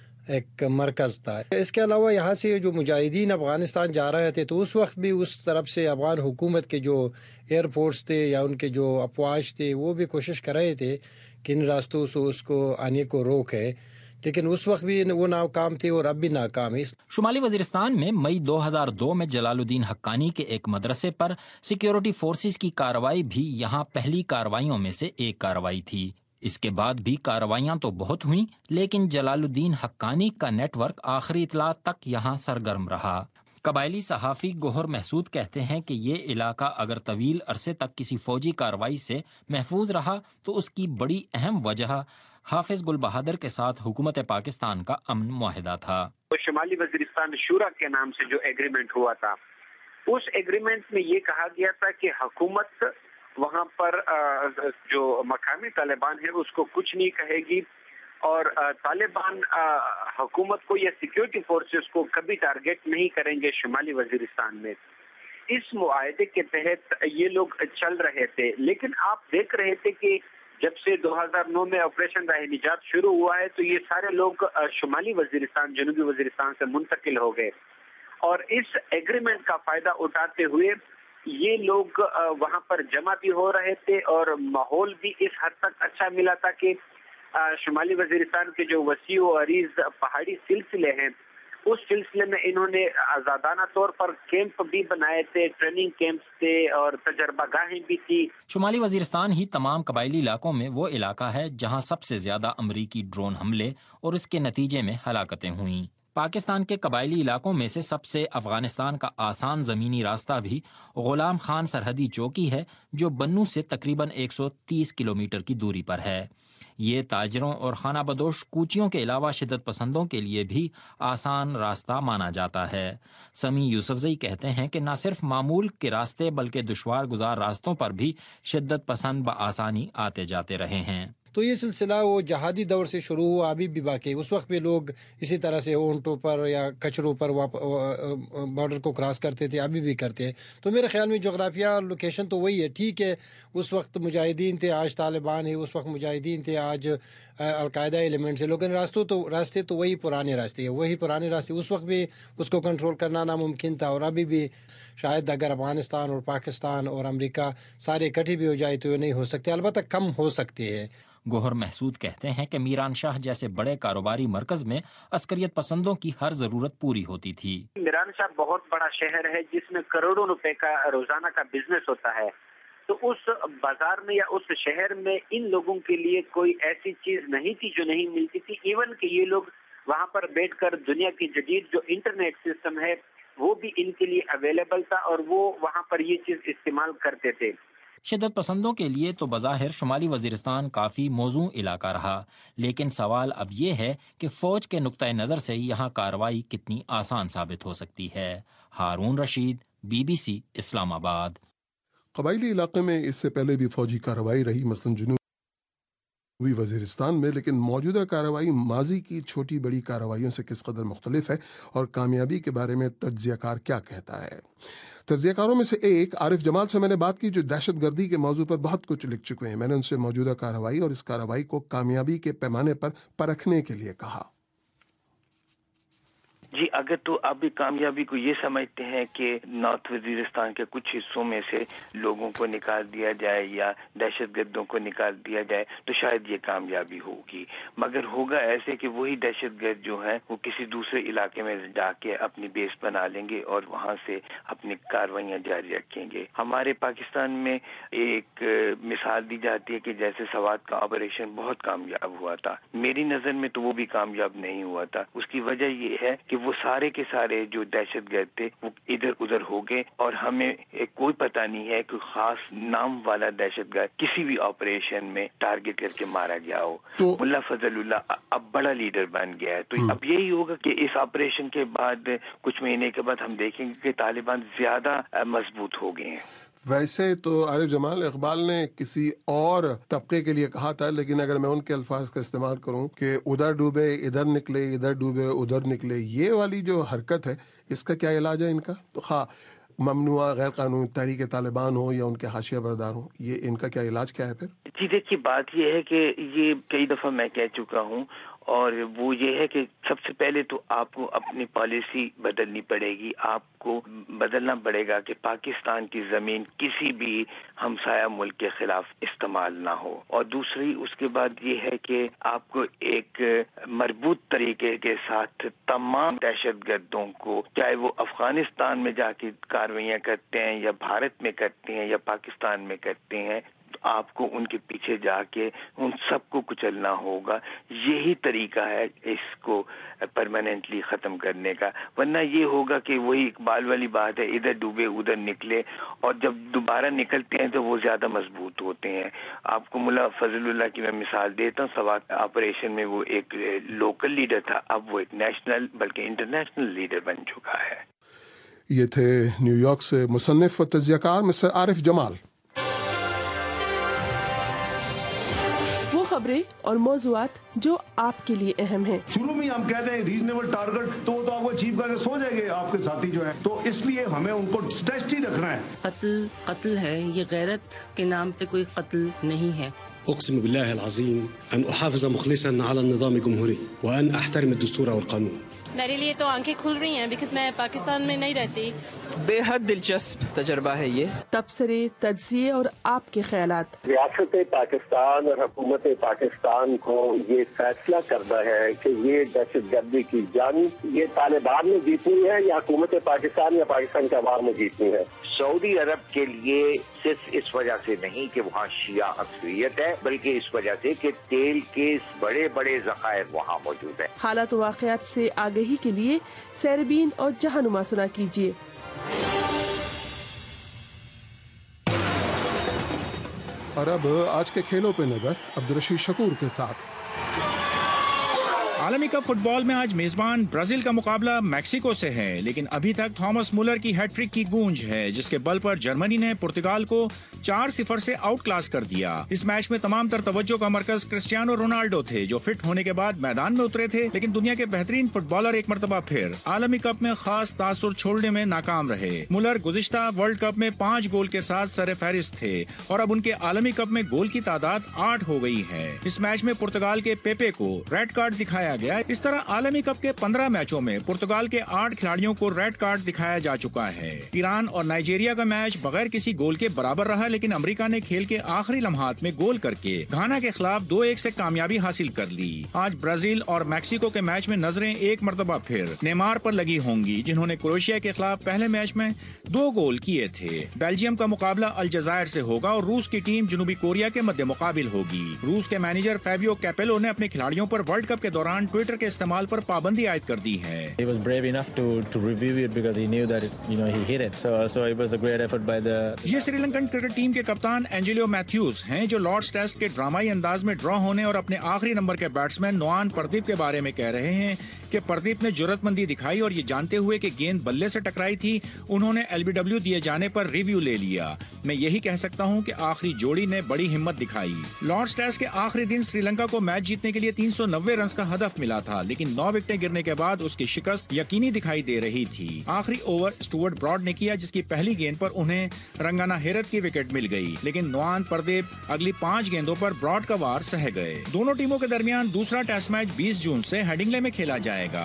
Speaker 16: एक मरकज़ था। इसके अलावा यहाँ से जो मुजाहिदीन अफ़गानिस्तान जा रहे थे, तो उस वक्त भी उस तरफ से अफ़गान हुकूमत के जो एयरफोर्स थे या उनके जो अफवाज थे, वो भी कोशिश कर रहे थे कि इन रास्तों से उसको आने को रोके, लेकिन उस वक्त भी वो नाकाम थे और अब भी नाकाम है।
Speaker 15: शुमाली वज़ीरिस्तान में मई 2002 में जलालुद्दीन हक्कानी के एक मदरसे पर सिक्योरिटी फोर्सेस की कार्रवाई भी यहाँ पहली कार्रवाइयों में से एक कार्रवाई थी। इसके बाद भी कार्रवाइयाँ तो बहुत हुई, लेकिन जलालुद्दीन हक्कानी का नेटवर्क आखिरी इतला तक यहाँ सरगर्म रहा। कबायली सहाफ़ी गोहर महसूद कहते हैं कि ये इलाका अगर तवील अरसे तक किसी फौजी कार्रवाई से महफूज रहा तो उसकी बड़ी अहम वजह हाफिज गुल बहादुर के साथ हुकूमत पाकिस्तान का अमन मुआहिदा था।
Speaker 17: तो शुमाली वज़ीरिस्तान शूरा के नाम से जो एग्रीमेंट हुआ था, उस एग्रीमेंट में ये कहा गया था कि हुकूमत वहाँ पर जो मकामी तालिबान है उसको कुछ नहीं कहेगी और तालिबान हुकूमत को या सिक्योरिटी फोर्सेस को कभी टारगेट नहीं करेंगे शुमाली वज़ीरिस्तान में। इस मुआहदे के तहत ये लोग चल रहे थे, लेकिन आप देख रहे थे कि जब से 2009 में ऑपरेशन राह निजात शुरू हुआ है तो ये सारे लोग शुमाली वज़ीरिस्तान, जनूबी वज़ीरिस्तान से मुंतकिल हो गए और इस एग्रीमेंट का फायदा उठाते हुए ये लोग वहाँ पर जमा भी हो रहे थे और माहौल भी इस हद तक अच्छा मिला था कि शुमाली वज़ीरिस्तान के जो वसी और अरीज पहाड़ी सिलसिले हैं, उस सिलसिले में इन्होंने आज़ादाना तौर पर कैंप भी बनाए थे, ट्रेनिंग कैंप्स थे और तजर्बागाहें भी थी।
Speaker 15: शुमाली वज़ीरिस्तान ही तमाम कबायली इलाकों में वो इलाका है जहाँ सबसे ज्यादा अमरीकी ड्रोन हमले और इसके नतीजे में हलाकतें हुई। पाकिस्तान के कबायली इलाकों में से सबसे अफगानिस्तान का आसान ज़मीनी रास्ता भी गुलाम खान सरहदी चौकी है, जो बन्नू से तकरीबन 130 किलोमीटर की दूरी पर है। ये ताजरों और खाना बदोश कूचियों के अलावा शिद्दत पसंदों के लिए भी आसान रास्ता माना जाता है। समी यूसुफजई कहते हैं कि न सिर्फ मामूल के रास्ते बल्कि दुश्वार गुजार रास्तों पर भी शिद्दत पसंद बआसानी आते जाते रहे हैं।
Speaker 16: तो ये सिलसिला वो जहादी दौर से शुरू हुआ, अभी भी बाकी। उस वक्त भी लोग इसी तरह से ऊँटों पर या कचरों पर बॉर्डर को क्रॉस करते थे, अभी भी करते हैं। तो मेरे ख्याल में जोग्राफिया और लोकेशन तो वही है। ठीक है, उस वक्त मुजाहिदीन थे, आज तालिबान है, उस वक्त मुजाहिदीन थे, आज अलकायदा एलिमेंट्स है, लेकिन रास्ते तो वही पुराने रास्ते हैं, वही पुराने रास्ते। उस वक्त भी उसको कंट्रोल करना नामुमकिन था और अभी भी शायद अगर अफगानिस्तान और पाकिस्तान और अमेरिका सारे इकट्ठे भी हो जाए तो ये नहीं हो सकते, अलबत्ता कम हो सकते हैं।
Speaker 15: गोहर महसूद कहते हैं कि मीरान शाह जैसे बड़े कारोबारी मरकज में अस्करियत पसंदों की हर जरूरत पूरी होती थी।
Speaker 17: मीरान शाह बहुत बड़ा शहर है जिसमें करोड़ों रुपए का रोजाना का बिजनेस होता है, तो उस बाजार में या उस शहर में इन लोगों के लिए कोई ऐसी चीज नहीं थी जो नहीं मिलती थी। इवन कि ये लोग वहाँ पर बैठकर दुनिया की जदीद जो इंटरनेट सिस्टम है वो भी इनके लिए अवेलेबल था और वो वहाँ पर ये चीज इस्तेमाल करते थे।
Speaker 15: शिद्दत पसंदों के लिए तो बज़ाहिर शुमाली वज़ीरिस्तान काफ़ी मौजू इलाका रहा, लेकिन सवाल अब ये है कि फ़ौज के नुक्ता नज़र से यहाँ कार्रवाई कितनी आसान साबित हो सकती है। हारून रशीद, BBC इस्लामाबाद।
Speaker 1: قبائلی علاقے میں اس سے پہلے بھی فوجی کارروائی رہی، مثلاً جنوبی وزیرستان میں، لیکن موجودہ کارروائی ماضی کی چھوٹی بڑی کارروائیوں سے کس قدر مختلف ہے اور کامیابی کے بارے میں تجزیہ کار کیا کہتا ہے؟ تجزیہ کاروں میں سے ایک عارف جمال سے میں نے بات کی، جو دہشت گردی کے موضوع پر بہت کچھ لکھ چکے ہیں۔ میں نے ان سے موجودہ کارروائی اور اس کارروائی کو کامیابی کے پیمانے پر پرکھنے کے لیے کہا۔
Speaker 18: جی، اگر تو آپ بھی کامیابی کو یہ سمجھتے ہیں کہ نارتھ وزیرستان کے کچھ حصوں میں سے لوگوں کو نکال دیا جائے یا دہشت گردوں کو نکال دیا جائے تو شاید یہ کامیابی ہوگی، مگر ہوگا ایسے کہ وہی دہشت گرد جو ہیں وہ کسی دوسرے علاقے میں جا کے اپنی بیس بنا لیں گے اور وہاں سے اپنی کاروائیاں جاری رکھیں گے۔ ہمارے پاکستان میں ایک مثال دی جاتی ہے کہ جیسے سوات کا آپریشن بہت کامیاب ہوا تھا، میری نظر میں تو وہ بھی کامیاب نہیں ہوا تھا۔ اس کی وجہ یہ ہے کہ وہ سارے کے سارے جو دہشت گرد تھے وہ ادھر ادھر ہو گئے اور ہمیں کوئی پتہ نہیں ہے کہ خاص نام والا دہشت گرد کسی بھی آپریشن میں ٹارگٹ کر کے مارا گیا ہو۔ ملا فضل اللہ اب بڑا لیڈر بن گیا ہے، تو اب یہی ہوگا کہ اس آپریشن کے بعد کچھ مہینے کے بعد ہم دیکھیں گے کہ طالبان زیادہ مضبوط ہو گئے ہیں۔
Speaker 1: ویسے تو عارف جمال، اقبال نے کسی اور طبقے کے لیے کہا تھا، لیکن اگر میں ان کے الفاظ کا استعمال کروں کہ ادھر ڈوبے ادھر نکلے، ادھر ڈوبے ادھر نکلے، یہ والی جو حرکت ہے اس کا کیا علاج ہے ان کا؟ تو خواہ ممنوع غیر قانونی تحریک طالبان ہو یا ان کے حاشیہ بردار ہوں، یہ ان کا کیا علاج کیا ہے پھر؟
Speaker 18: جی دیکھیے، بات یہ ہے کہ یہ کئی دفعہ میں کہہ چکا ہوں، اور وہ یہ ہے کہ سب سے پہلے تو آپ کو اپنی پالیسی بدلنی پڑے گی، آپ کو بدلنا پڑے گا کہ پاکستان کی زمین کسی بھی ہمسایہ ملک کے خلاف استعمال نہ ہو، اور دوسری اس کے بعد یہ ہے کہ آپ کو ایک مربوط طریقے کے ساتھ تمام دہشت گردوں کو، چاہے وہ افغانستان میں جا کے کاروائیاں کرتے ہیں یا بھارت میں کرتے ہیں یا پاکستان میں کرتے ہیں، آپ کو ان کے پیچھے جا کے ان سب کو کچلنا ہوگا۔ یہی طریقہ ہے اس کو پرماننٹلی ختم کرنے کا، ورنہ یہ ہوگا کہ وہی اقبال والی بات ہے، ادھر ڈوبے ادھر نکلے، اور جب دوبارہ نکلتے ہیں تو وہ زیادہ مضبوط ہوتے ہیں۔ آپ کو ملا فضل اللہ کی میں مثال دیتا ہوں، سوات آپریشن میں وہ ایک لوکل لیڈر تھا، اب وہ ایک نیشنل بلکہ انٹرنیشنل لیڈر بن چکا ہے۔
Speaker 1: یہ تھے نیو یارک سے مصنف و تجزیہ کار مسٹر عارف جمال۔
Speaker 19: خبریں اور موضوعات جو آپ کے لیے اہم ہیں۔
Speaker 20: شروع میں ہم کہتے ہیں ریزنیبل ٹارگٹ، تو وہ تو آپ کو اچیو کر کے سو جائیں گے آپ کے ساتھی جو ہیں، تو اس لیے ہمیں ان کو اسٹریچ ہی رکھنا ہے۔
Speaker 21: قتل ہے، یہ غیرت کے نام پہ کوئی قتل نہیں ہے۔
Speaker 22: اقسم بالله العظيم ان احافظ مخلصا على النظام الجمهوري وان احترم الدستور والقانون۔
Speaker 23: میرے لیے تو آنکھیں کھل رہی ہیں بیکاز میں پاکستان میں نہیں رہتی۔
Speaker 24: بے حد دلچسپ تجربہ ہے یہ۔
Speaker 19: تبصرے، تجزیے اور آپ کے خیالات۔
Speaker 25: ریاست پاکستان اور حکومت پاکستان کو یہ فیصلہ کرنا ہے کہ یہ دہشت گردی کی جنگ یہ طالبان میں جیتنی ہے یا حکومت پاکستان یا پاکستان کے عوام میں جیتنی ہے۔
Speaker 26: سعودی عرب کے لیے صرف اس وجہ سے نہیں کہ وہاں شیعہ اکثریت ہے، بلکہ اس وجہ سے کہ تیل کے بڑے بڑے ذخائر وہاں موجود ہیں۔
Speaker 19: حالات و واقعات سے آگہی کے لیے سیربین اور جہانما سنا کیجیے۔
Speaker 1: اور اب آج کے کھیلوں پہ نظر عبدالرشید شکور کے ساتھ۔
Speaker 3: عالمی کپ فٹ بال میں آج میزبان برازیل کا مقابلہ میکسیکو سے ہے، لیکن ابھی تک تھامس مولر کی ہیٹ ٹرک کی گونج ہے، جس کے بل پر جرمنی نے پرتگال کو 4-0 سے آؤٹ کلاس کر دیا۔ اس میچ میں تمام تر توجہ کا مرکز کرسٹیانو رونالڈو تھے، جو فٹ ہونے کے بعد میدان میں اترے تھے، لیکن دنیا کے بہترین فٹ بالر ایک مرتبہ پھر عالمی کپ میں خاص تاثر چھوڑنے میں ناکام رہے۔ مولر گزشتہ ورلڈ کپ میں 5 گول کے ساتھ سر فہرست تھے، اور اب ان کے عالمی کپ میں گول کی تعداد 8 ہو گئی ہے۔ اس میچ میں پرتگال کے پیپے کو ریڈ کارڈ دکھایا گیا۔ اس طرح عالمی کپ کے 15 میچوں میں پرتگال کے 8 کھلاڑیوں کو ریڈ کارڈ دکھایا جا چکا ہے۔ ایران اور نائجیریا کا میچ بغیر کسی گول کے برابر رہا، لیکن امریکہ نے کھیل کے آخری لمحات میں گول کر کے گھانا کے خلاف 2-1 سے کامیابی حاصل کر لی۔ آج برازیل اور میکسیکو کے میچ میں نظریں ایک مرتبہ پھر نیمار پر لگی ہوں گی، جنہوں نے کروشیا کے خلاف پہلے میچ میں 2 گول کیے تھے۔ بیلجیم کا مقابلہ الجزائر سے ہوگا اور روس کی ٹیم جنوبی کوریا کے مد مقابل ہوگی۔ روس کے مینیجر فیبیو کیپیلو نے اپنے کھلاڑیوں پر ورلڈ کپ کے دوران ट्विटर के इस्तेमाल पर पाबंदी आयद कर दी है।
Speaker 2: He was brave enough to review it because he knew that he hit it. So it was a great effort by the.
Speaker 3: ये श्रीलंकन क्रिकेट टीम के कप्तान एंजेलो मैथ्यूज हैं, जो लॉर्ड्स टेस्ट के ड्रामाई अंदाज में ड्रॉ होने और अपने आखिरी नंबर के बैट्समैन नुआन प्रदीप के बारे में कह रहे हैं कि प्रदीप ने जुर्रतमंदी दिखाई और ये जानते हुए कि गेंद बल्ले से टकराई थी, उन्होंने LBW दिए जाने पर रिव्यू ले लिया। मैं यही कह सकता हूं कि आखिरी जोड़ी ने बड़ी हिम्मत दिखाई। लॉर्ड्स टेस्ट के आखिरी दिन श्रीलंका को मैच जीतने के लिए 390 रन का हदफ मिला था, लेकिन 9 विकेटें गिरने के बाद उसकी शिकस्त यकीनी दिखाई दे रही थी। आखिरी ओवर स्टुअर्ट ब्रॉड ने किया, जिसकी पहली गेंद पर उन्हें रंगाना हेरत की विकेट मिल गई, लेकिन नुआन प्रदीप अगली 5 गेंदों पर ब्रॉड का वार सह गए। दोनों टीमों के दरमियान दूसरा टेस्ट मैच 20 जून से हेडिंगले में खेला जाएगा।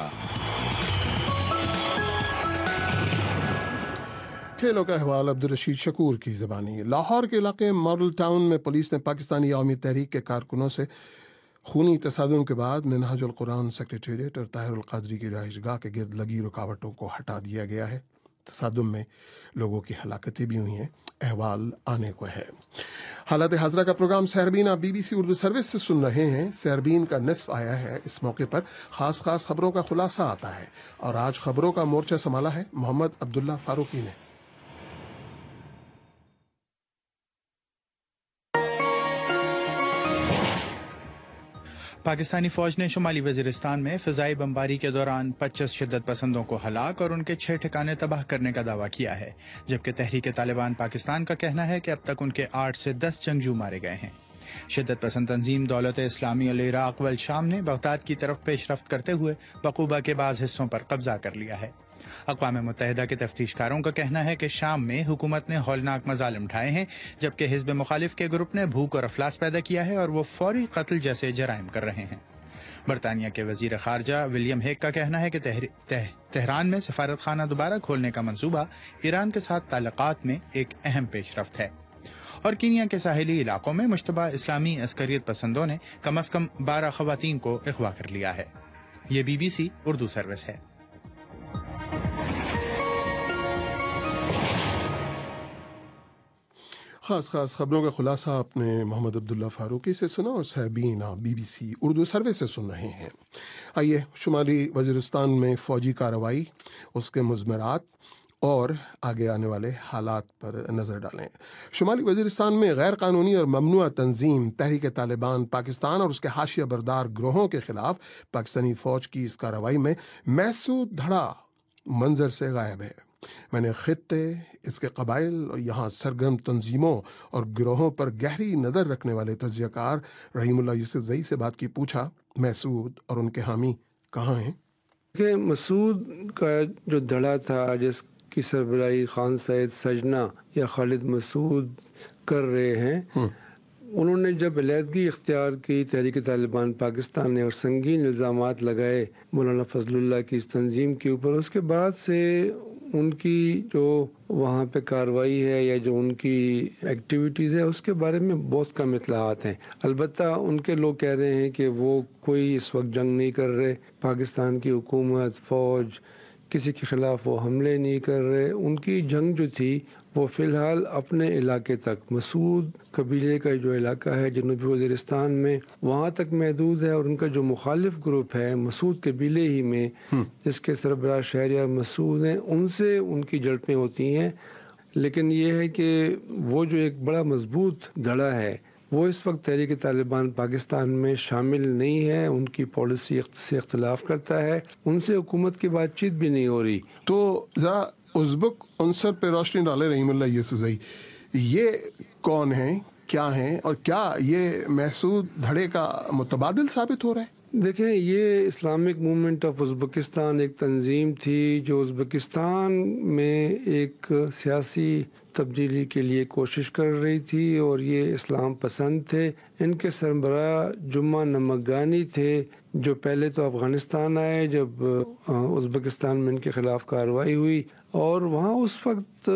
Speaker 1: खेलों का अहवाल अब्दुल रशीद शकूर की ज़बानी। लाहौर के इलाके मॉडल टाउन में पुलिस ने पाकिस्तानी अवामी तहरीक के कारकुनों से खूनी तसादुम के बाद मिनहाजुल कुरान सेक्रेटेरिएट और ताहिरुल कादरी की रिहाइशगाह के गिर्द लगी रुकावटों को हटा दिया गया है। तसादुम में लोगों की हलाकतें भी हुई हैं, अहवाल आने को है। हालत हाजरा का प्रोग्राम सहरबीन आप BBC उर्दू सर्विस से सुन रहे हैं। सहरबीन का निस्फ आया है। इस मौके पर खास खबरों का खुलासा आता है और आज खबरों का मोर्चा संभाला है मोहम्मद अब्दुल्ला फारूकी ने।
Speaker 3: पाकिस्तानी फौज ने शुमाली वजीरिस्तान में फ़िज़ाई बमबारी के दौरान 25 शिद्दत पसंदों को हलाक और उनके 6 ठिकाने तबाह करने का दावा किया है, जबकि तहरीक तालिबान पाकिस्तान का कहना है कि अब तक उनके 8 से 10 जंगजू मारे गए हैं। शिद्दत पसंद तंजीम दौलत इस्लामी अल इराक वल शाम ने बगदाद की तरफ पेशरफ्त करते हुए बकूबा के बाज़ हिस्सों पर कब्जा कर लिया है। अक़वाम मुत्तहिदा के तफ्तीशकारों का कहना है कि शाम में हुकूमत ने हौलनाक मज़ालिम ढाए हैं, जबकि हिज़्ब मुखालिफ के ग्रुप ने भूख और अफलास पैदा किया है और वो फौरी कत्ल जैसे जराइम कर रहे हैं। बरतानिया के वज़ीर ख़ारजा विलियम हेग का कहना है कि तेहरान में सफारत खाना दोबारा खोलने का मंसूबा ईरान के साथ ताल्लुकात में एक अहम पेशरफ्त है। और कीनिया के साहिली इलाकों में मुश्तबा इस्लामी अस्करियत पसंदों ने कम अज़ कम 12 ख़वातीन को अगवा कर लिया है। ये BBC उर्दू सर्विस है।
Speaker 1: खास खबरों का खुलासा आपने मोहम्मद अब्दुल्ला फारूकी से सुना और सहबीन आप BBC उर्दू सर्विस से सुन रहे हैं। आइए शुमाली वज़ीरिस्तान में फ़ौजी कार्रवाई, उसके मुज़मरात और आगे आने वाले हालात पर नज़र डालें। शुमाली वज़ीरिस्तान में गैर कानूनी और ममनुआ तंजीम तहरीक तालिबान पाकिस्तान और उसके हाशिया बरदार ग्रोहों के खिलाफ पाकिस्तानी फ़ौज की इस कार्रवाई में महसूद धड़ा मंजर से गायब है। मैंने खित्ते, इसके कबाइल और यहाँ सरगर्म तंजीमों और गिरोहों पर गहरी नज़र रखने वाले तज्ज़ियाकार रहीमुल्लाह यूसुफ़ज़ई से बात की। पूछा, मसूद और उनके हामी कहाँ हैं?
Speaker 4: कि मसूद का जो धड़ा था, जिसकी सरबराही खान सैयद सजना या खालिद मसूद कर रहे हैं, उन्होंने जब अलहदगी इख्तियार की तहरीक तालिबान पाकिस्तान ने और संगीन इल्ज़ामात लगाए मौलाना फजलुल्लाह की इस तंजीम के ऊपर, उसके बाद से उनकी जो वहाँ पे कार्रवाई है या जो उनकी एक्टिविटीज़ है उसके बारे में बहुत कम इत्तलाआत हैं। अलबत्ता उनके लोग कह रहे हैं कि वो कोई इस वक्त जंग नहीं कर रहे, पाकिस्तान की हुकूमत फ़ौज किसी के ख़िलाफ़ वो हमले नहीं कर रहे। उनकी जंग जो थी वो फ़िलहाल अपने इलाके तक, मसूद कबीले का जो इलाका है जनूबी वज़ीरिस्तान में, वहाँ तक महदूद है। और उनका जो मुखालिफ ग्रुप है मसूद कबीले ही में, जिसके सरबराह शहरियार मसूद हैं, उनसे उनकी झड़पें होती हैं। लेकिन ये है कि वो जो एक बड़ा मजबूत धड़ा है वो इस वक्त तहरीक तालिबान पाकिस्तान में शामिल नहीं है, उनकी पॉलिसी से इख्तलाफ करता है, उनसे हुकूमत की बातचीत भी नहीं हो रही।
Speaker 1: तो ज़रा उज़्बक अंसर पे रोशनी डाले रहीमुल्लाह यूसुफ़ज़ई, ये कौन है, क्या है और क्या ये महसूद धड़े का मुतबादिल साबित हो रहा है?
Speaker 4: देखें, ये इस्लामिक मूवमेंट ऑफ उज़्बेकिस्तान एक तंजीम थी जो उज़्बेकिस्तान में एक सियासी तब्दीली के लिए कोशिश कर रही थी और ये इस्लाम पसंद थे। इनके सरबराह जुम्मा नमकगानी थे, जो पहले तो अफ़गानिस्तान आए जब उज़्बेकिस्तान में इनके ख़िलाफ़ कार्रवाई हुई, और वहाँ उस वक्त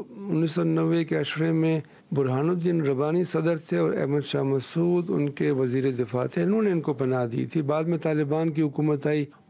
Speaker 4: 1990 के अशरे में बुरहानुद्दीन रब्बानी सदर थे और अहमद शाह मसूद उनके वज़ीर दिफा थे। इन्होंने इनको पनाह दी थी। बाद में तालिबान की हुकूमत आई,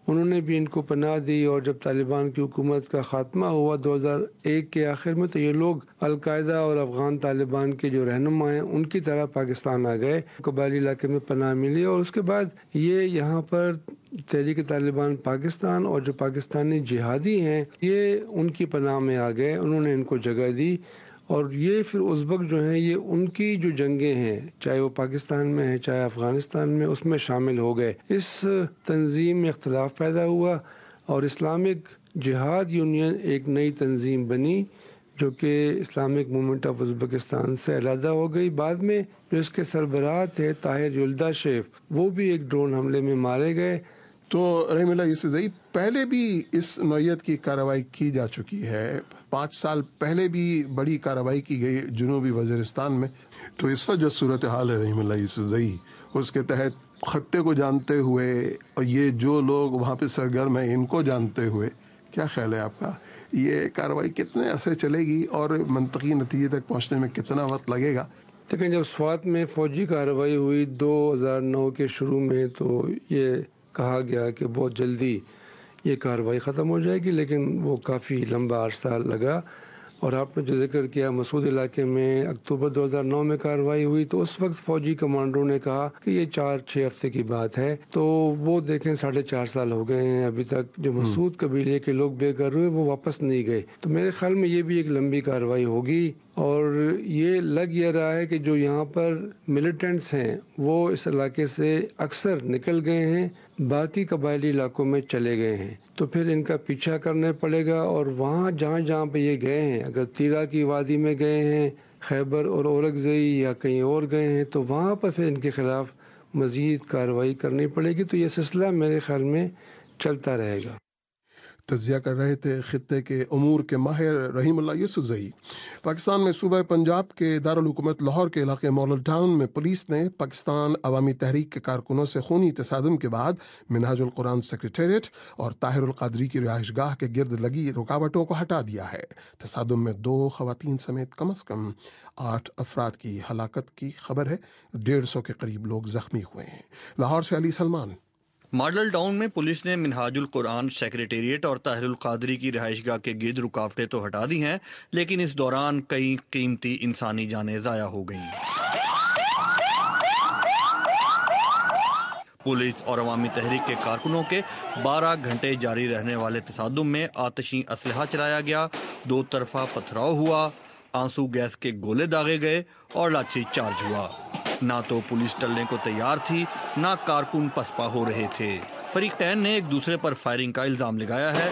Speaker 4: انہوں نے بھی ان کو پناہ دی، اور جب طالبان کی حکومت کا خاتمہ ہوا 2001 کے آخر میں تو یہ لوگ القاعدہ اور افغان طالبان کے جو رہنما ہیں ان کی طرح پاکستان آ گئے، قبائلی علاقے میں پناہ ملی، اور اس کے بعد یہ یہاں پر تحریک طالبان پاکستان اور جو پاکستانی جہادی ہیں یہ ان کی پناہ میں آ گئے، انہوں نے ان کو جگہ دی، اور یہ پھر ازبک جو ہیں یہ ان کی جو جنگیں ہیں چاہے وہ پاکستان میں ہیں چاہے افغانستان میں، اس میں شامل ہو گئے۔ اس تنظیم میں اختلاف پیدا ہوا اور اسلامک جہاد یونین ایک نئی تنظیم بنی جو کہ اسلامک موومنٹ آف ازبکستان سے علیحدہ ہو گئی۔ بعد میں جو اس کے سربراہ تھے طاہر یلداشیف، وہ بھی ایک ڈرون حملے میں مارے گئے۔
Speaker 1: تو رحم اللہ یوسفزئی، پہلے بھی اس نوعیت کی کارروائی کی جا چکی ہے، 5 سال پہلے بھی بڑی کارروائی کی گئی جنوبی وزیرستان میں، تو اس وقت جو صورتحال ہے رحم اللہ یوسفزئی، اس کے تحت خطے کو جانتے ہوئے اور یہ جو لوگ وہاں پہ سرگرم ہیں ان کو جانتے ہوئے کیا خیال ہے آپ کا؟ یہ کارروائی کتنے عرصے چلے گی اور منطقی نتیجے تک پہنچنے میں کتنا وقت لگے گا؟
Speaker 4: لیکن جب سوات میں فوجی کارروائی ہوئی 2009 کے شروع میں تو یہ کہا گیا کہ بہت جلدی یہ کارروائی ختم ہو جائے گی، لیکن وہ کافی لمبا عرصہ لگا۔ اور آپ نے جو ذکر کیا مسعود علاقے میں اکتوبر 2009 میں کارروائی ہوئی، تو اس وقت فوجی کمانڈروں نے کہا کہ یہ 4-6 ہفتے کی بات ہے، تو وہ دیکھیں 4.5 سال ہو گئے ہیں، ابھی تک جو مسعود قبیلے کے لوگ بے گھر ہوئے وہ واپس نہیں گئے، تو میرے خیال میں یہ بھی ایک لمبی کارروائی ہوگی۔ اور یہ لگ یہ رہا ہے کہ جو یہاں پر ملیٹنٹس ہیں وہ اس علاقے سے اکثر نکل گئے ہیں، باقی قبائلی علاقوں میں چلے گئے ہیں، تو پھر ان کا پیچھا کرنا پڑے گا، اور وہاں جہاں پہ یہ گئے ہیں، اگر تیرا کی وادی میں گئے ہیں، خیبر اور اورکزئی یا کہیں اور گئے ہیں، تو وہاں پر پھر ان کے خلاف مزید کارروائی کرنی پڑے گی، تو یہ سلسلہ میرے خیال میں چلتا رہے گا۔
Speaker 1: تجزیہ کر رہے تھے خطے کے امور کے ماہر رحیم اللہ یوسفزئی۔ پاکستان میں صوبہ پنجاب کے دارالحکومت لاہور کے علاقے ماڈل ٹاؤن میں پولیس نے پاکستان عوامی تحریک کے کارکنوں سے خونی تصادم کے بعد منہاج القرآن سیکریٹریٹ اور طاہر القادری کی رہائش گاہ کے گرد لگی رکاوٹوں کو ہٹا دیا ہے۔ تصادم میں 2 خواتین سمیت کم از کم 8 افراد کی ہلاکت کی خبر ہے، 150 کے قریب لوگ زخمی ہوئے ہیں۔ لاہور سے علی سلمان۔
Speaker 5: ماڈل ٹاؤن میں پولیس نے منہاج القرآن سیکریٹریٹ اور طاہر القادری کی رہائش گاہ کے گرد رکاوٹیں تو ہٹا دی ہیں، لیکن اس دوران کئی قیمتی انسانی جانیں ضائع ہو گئیں۔ پولیس اور عوامی تحریک کے کارکنوں کے 12 گھنٹے جاری رہنے والے تصادم میں آتشی اسلحہ چلایا گیا، 2 طرفہ پتھراؤ ہوا، آنسو گیس کے گولے داغے گئے اور لاٹھی چارج ہوا۔ نہ تو پولیس ٹلنے کو تیار تھی، نہ کارکن پسپا ہو رہے تھے۔ فریقین نے ایک دوسرے پر فائرنگ کا الزام لگایا ہے۔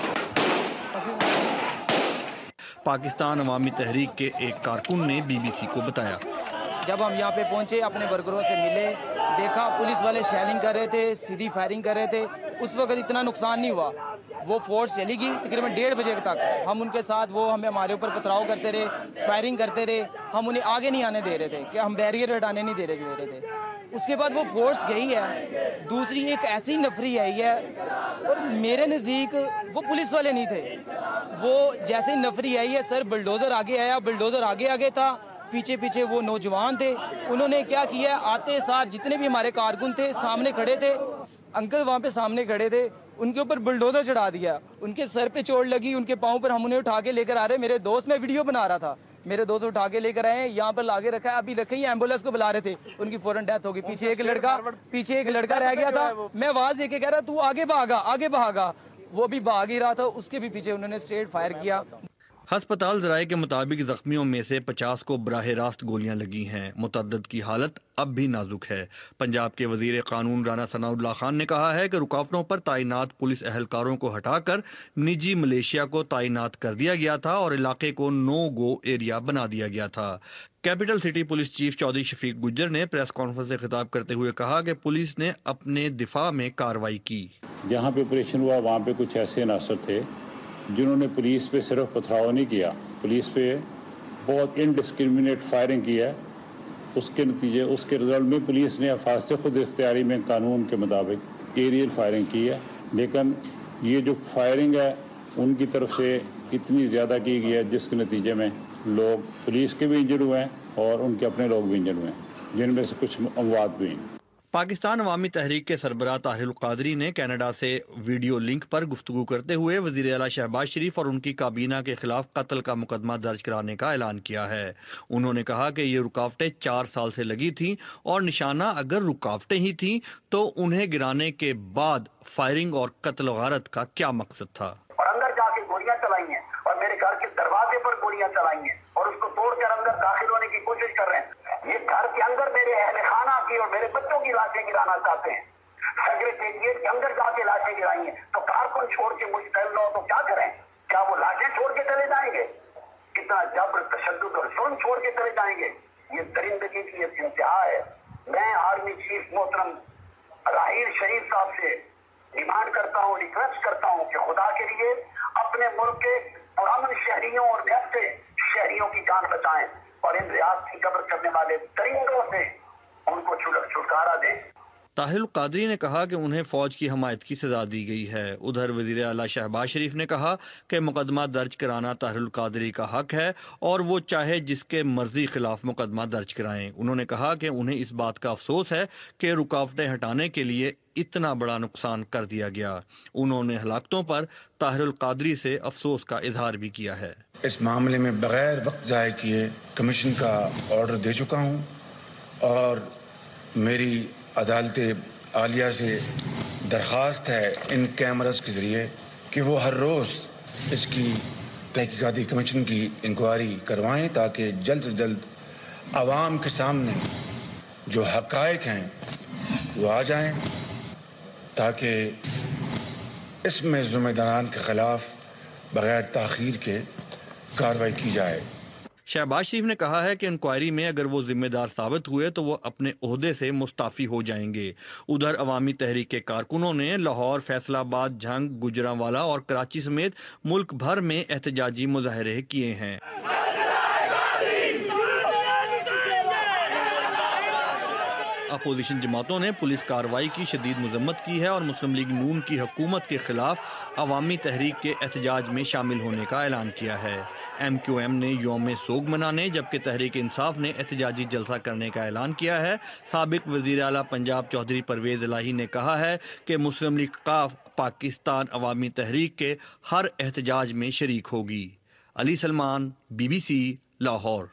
Speaker 5: پاکستان عوامی تحریک کے ایک کارکن نے بی بی سی کو بتایا،
Speaker 6: جب ہم یہاں پہ پہنچے اپنے ورکروں سے ملے، دیکھا پولیس والے شیلنگ کر رہے تھے، سیدھی فائرنگ کر رہے تھے، اس وقت اتنا نقصان نہیں ہوا، وہ فورس چلی گئی تقریباً 1:30 بجے تک، ہم ان کے ساتھ، وہ ہمیں ہمارے اوپر پتھراؤ کرتے رہے، فائرنگ کرتے رہے، ہم انہیں آگے نہیں آنے دے رہے تھے کہ ہم بیریئر ہٹانے نہیں دے رہے تھے۔ اس کے بعد وہ فورس گئی ہے، دوسری ایک ایسی نفری آئی ہے، اور میرے نزدیک وہ پولیس والے نہیں تھے، وہ جیسے نفری آئی ہے، سر بلڈوزر آگے آیا، بلڈوزر آگے تھا، پیچھے وہ نوجوان تھے، انہوں نے کیا کیا، آتے ساتھ جتنے بھی ہمارے کارکن تھے سامنے کھڑے تھے، انکل وہاں پہ سامنے کھڑے تھے، ان کے اوپر بلڈوزر چڑھا دیا، ان کے سر پہ چوٹ لگی، ان کے پاؤں پر، ہم انہیں اٹھا کے لے کر آ رہے، میرے دوست، میں ویڈیو بنا رہا تھا، میرے دوست اٹھا کے لے کر آئے ہیں، یہاں پر لاگے رکھا ہے، ابھی رکھے ہی ایمبولینس کو بلا رہے تھے، ان کی فوراً ڈیتھ ہوگی۔ پیچھے ایک لڑکا رہ گیا تھا، میں آواز دے کے کہہ رہا تو آگے بھاگا، وہ بھی بھاگ ہی رہا تھا، اس کے بھی پیچھے انہوں نے اسٹریٹ فائر کیا۔
Speaker 5: ہسپتال ذرائع کے مطابق زخمیوں میں سے 50 کو براہ راست گولیاں لگی ہیں، متعدد کی حالت اب بھی نازک ہے۔ پنجاب کے وزیر قانون رانا ثناء اللہ خان نے کہا ہے کہ رکاوٹوں پر تعینات پولیس اہلکاروں کو ہٹا کر نجی ملیشیا کو تعینات کر دیا گیا تھا اور علاقے کو نو گو ایریا بنا دیا گیا تھا۔ Capital city police chief Chaudhry Shafiq Gujjar نے پریس کانفرنس سے خطاب کرتے ہوئے کہا کہ پولیس نے اپنے دفاع میں کارروائی کی۔
Speaker 7: جہاں پہ آپریشن ہوا وہاں پہ کچھ ایسے عناصر تھے جنہوں نے پولیس پہ صرف پتھراؤ نہیں کیا، پولیس پہ بہت انڈسکرمنیٹ فائرنگ کی ہے۔ اس کے رزلٹ میں پولیس نے افواج سے خود اختیاری میں قانون کے مطابق ایریل فائرنگ کی ہے، لیکن یہ جو فائرنگ ہے ان کی طرف سے اتنی زیادہ کی گئی ہے جس کے نتیجے میں لوگ پولیس کے بھی انجر ہوئے ہیں اور ان کے اپنے لوگ بھی انجر ہوئے ہیں، جن میں سے کچھ اموات بھی ہیں۔
Speaker 5: پاکستان عوامی تحریک کے سربراہ طاہر القادری نے کینیڈا سے ویڈیو لنک پر گفتگو کرتے ہوئے وزیر اعلیٰ شہباز شریف اور ان کی کابینہ کے خلاف قتل کا مقدمہ درج کرانے کا اعلان کیا ہے۔ انہوں نے کہا کہ یہ رکاوٹیں 4 سال سے لگی تھیں اور نشانہ اگر رکاوٹیں ہی تھیں تو انہیں گرانے کے بعد فائرنگ اور قتل و غارت کا کیا مقصد تھا؟
Speaker 8: اور اندر جا کے گولیاں چلائی ہیں اور میرے گھر کے دروازے پر گولیاں چلائی ہیں اور اس کو توڑ کر اندر داخل ہونے کی کوشش کر رہے ہیں۔ یہ گھر کے اندر میرے اہل خانہ کی اور میرے بچوں کی لاشیں گرانا چاہتے ہیں۔ سیکریٹریٹ کے اندر جا کے لاشیں گرائی ہیں تو کارکن چھوڑ کے مشتعل نہ ہو تو کیا کریں؟ کیا وہ لاشیں چھوڑ کے چلے جائیں گے؟ کتنا جبر، تشدد اور ظلم چھوڑ کے چلے جائیں گے؟ یہ درندگی کی ایک انتہا ہے۔ میں آرمی چیف محترم راحیل شریف صاحب سے ڈیمانڈ کرتا ہوں، ریکویسٹ کرتا ہوں کہ خدا کے لیے اپنے ملک کے پرامن شہریوں اور گھر شہریوں کی جان بچائیں اور ان ریاض کی قبر کرنے والے درندوں سے ان کو چھٹکارا دیں۔
Speaker 5: طاہر القادری نے کہا کہ انہیں فوج کی حمایت کی سزا دی گئی ہے۔ ادھر وزیر اعلیٰ شہباز شریف نے کہا کہ مقدمہ درج کرانا طاہر القادری کا حق ہے اور وہ چاہے جس کے مرضی خلاف مقدمہ درج کرائیں۔ انہوں نے کہا کہ انہیں اس بات کا افسوس ہے کہ رکاوٹیں ہٹانے کے لیے اتنا بڑا نقصان کر دیا گیا۔ انہوں نے ہلاکتوں پر طاہر القادری سے افسوس کا اظہار بھی کیا ہے۔
Speaker 9: اس معاملے میں بغیر وقت ضائع کیے کمیشن کا آرڈر دے چکا ہوں اور میری عدالت عالیہ سے درخواست ہے ان کیمراز کے ذریعے کہ وہ ہر روز اس کی تحقیقاتی کمیشن کی انکوائری کروائیں تاکہ جلد سے جلد عوام کے سامنے جو حقائق ہیں وہ آ جائیں، تاکہ اس میں ذمہ داران کے خلاف بغیر تاخیر کے کارروائی کی جائے۔
Speaker 5: شہباز شریف نے کہا ہے کہ انکوائری میں اگر وہ ذمہ دار ثابت ہوئے تو وہ اپنے عہدے سے مستعفی ہو جائیں گے۔ ادھر عوامی تحریک کے کارکنوں نے لاہور، فیصل آباد، جھنگ، گوجرانوالا اور کراچی سمیت ملک بھر میں احتجاجی مظاہرے کیے ہیں۔ اپوزیشن جماعتوں نے پولیس کارروائی کی شدید مذمت کی ہے اور مسلم لیگ نون کی حکومت کے خلاف عوامی تحریک کے احتجاج میں شامل ہونے کا اعلان کیا ہے۔ ایم کیو ایم نے یوم سوگ منانے جبکہ تحریک انصاف نے احتجاجی جلسہ کرنے کا اعلان کیا ہے۔ سابق وزیر اعلیٰ پنجاب چودھری پرویز الہی نے کہا ہے کہ مسلم لیگ پاکستان عوامی تحریک کے ہر احتجاج میں شریک ہوگی۔ علی سلمان، BBC، لاہور۔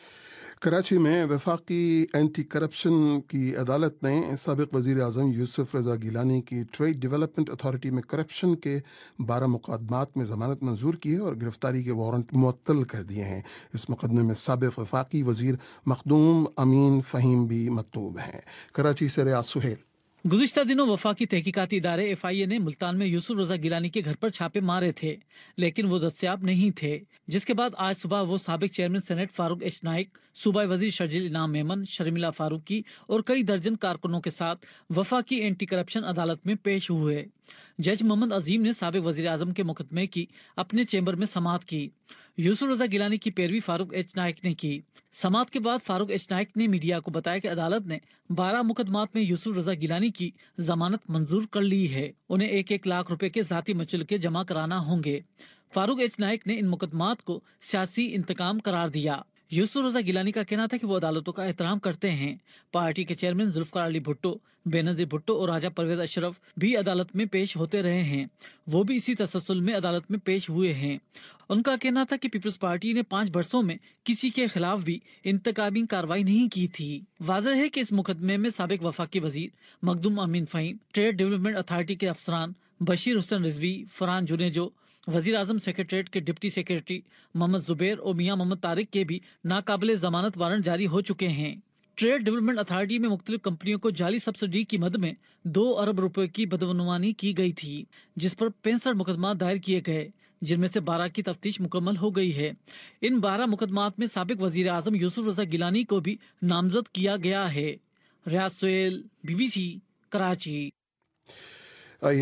Speaker 1: کراچی میں وفاقی اینٹی کرپشن کی عدالت نے سابق وزیر اعظم یوسف رضا گیلانی کی ٹریڈ ڈیولپمنٹ اتھارٹی میں کرپشن کے 12 مقدمات میں ضمانت منظور کی ہے اور گرفتاری کے وارنٹ معطل کر دیے ہیں۔ اس مقدمے میں سابق وفاقی وزیر مخدوم امین فہیم بھی مطلوب ہیں۔ کراچی سے ریاض سہیل۔
Speaker 10: گزشتہ دنوں وفاقی تحقیقاتی ادارے FIA نے ملتان میں یوسف رضا گیلانی کے گھر پر چھاپے مارے تھے، لیکن وہ دستیاب نہیں تھے، جس کے بعد آج صبح وہ سابق chairman senate Farooq H Naik, صوبائی وزیر شرجیل انعام میمن، شرمیلا فاروقی اور کئی درجن کارکنوں کے ساتھ وفاقی اینٹی کرپشن عدالت میں پیش ہوئے۔ جج محمد عظیم نے سابق وزیر اعظم کے مقدمے کی اپنے چیمبر میں سماعت کی۔ یوسف رضا گیلانی کی پیروی فاروق ایچ نائک نے کی۔ سماعت کے بعد فاروق ایچ نائک نے میڈیا کو بتایا کہ عدالت نے 12 مقدمات میں یوسف رضا گیلانی کی ضمانت منظور کر لی ہے۔ انہیں 1-1 لاکھ روپے کے ذاتی مچلکے جمع کرانا ہوں گے۔ فاروق ایچ نائک نے ان مقدمات کو سیاسی انتقام قرار دیا۔ یوسف رضا گیلانی کا کہنا تھا کہ وہ عدالتوں کا احترام کرتے ہیں۔ پارٹی کے چیئرمین ذوالفقار علی بھٹو، بینظیر بھٹو اور راجہ پرویز اشرف بھی عدالت میں پیش ہوتے رہے ہیں، وہ بھی اسی تسلسل میں عدالت میں پیش ہوئے ہیں۔ ان کا کہنا تھا کہ پیپلز پارٹی نے 5 برسوں میں کسی کے خلاف بھی انتخابی کارروائی نہیں کی تھی۔ واضح ہے کہ اس مقدمے میں سابق وفاقی وزیر Makhdoom Amin Fahim, trade development authority کے افسران بشیر حسن رضوی، فرحان جنیجو، وزیر اعظم سیکریٹریٹ کے ڈپٹی سیکریٹری محمد زبیر اور میاں محمد طارق کے بھی ناقابل ضمانت وارنٹ جاری ہو چکے ہیں۔ ٹریڈ ڈیولپمنٹ اتھارٹی میں مختلف کمپنیوں کو جعلی سبسڈی کی مد میں 2 ارب روپے کی بدعنوانی کی گئی تھی، جس پر 65 مقدمات دائر کیے گئے، جن میں سے 12 کی تفتیش مکمل ہو گئی ہے۔ ان 12 مقدمات میں سابق وزیر اعظم یوسف رضا گیلانی کو بھی نامزد کیا گیا ہے۔ ریاض سہیل، BBC، کراچی۔
Speaker 1: آئیے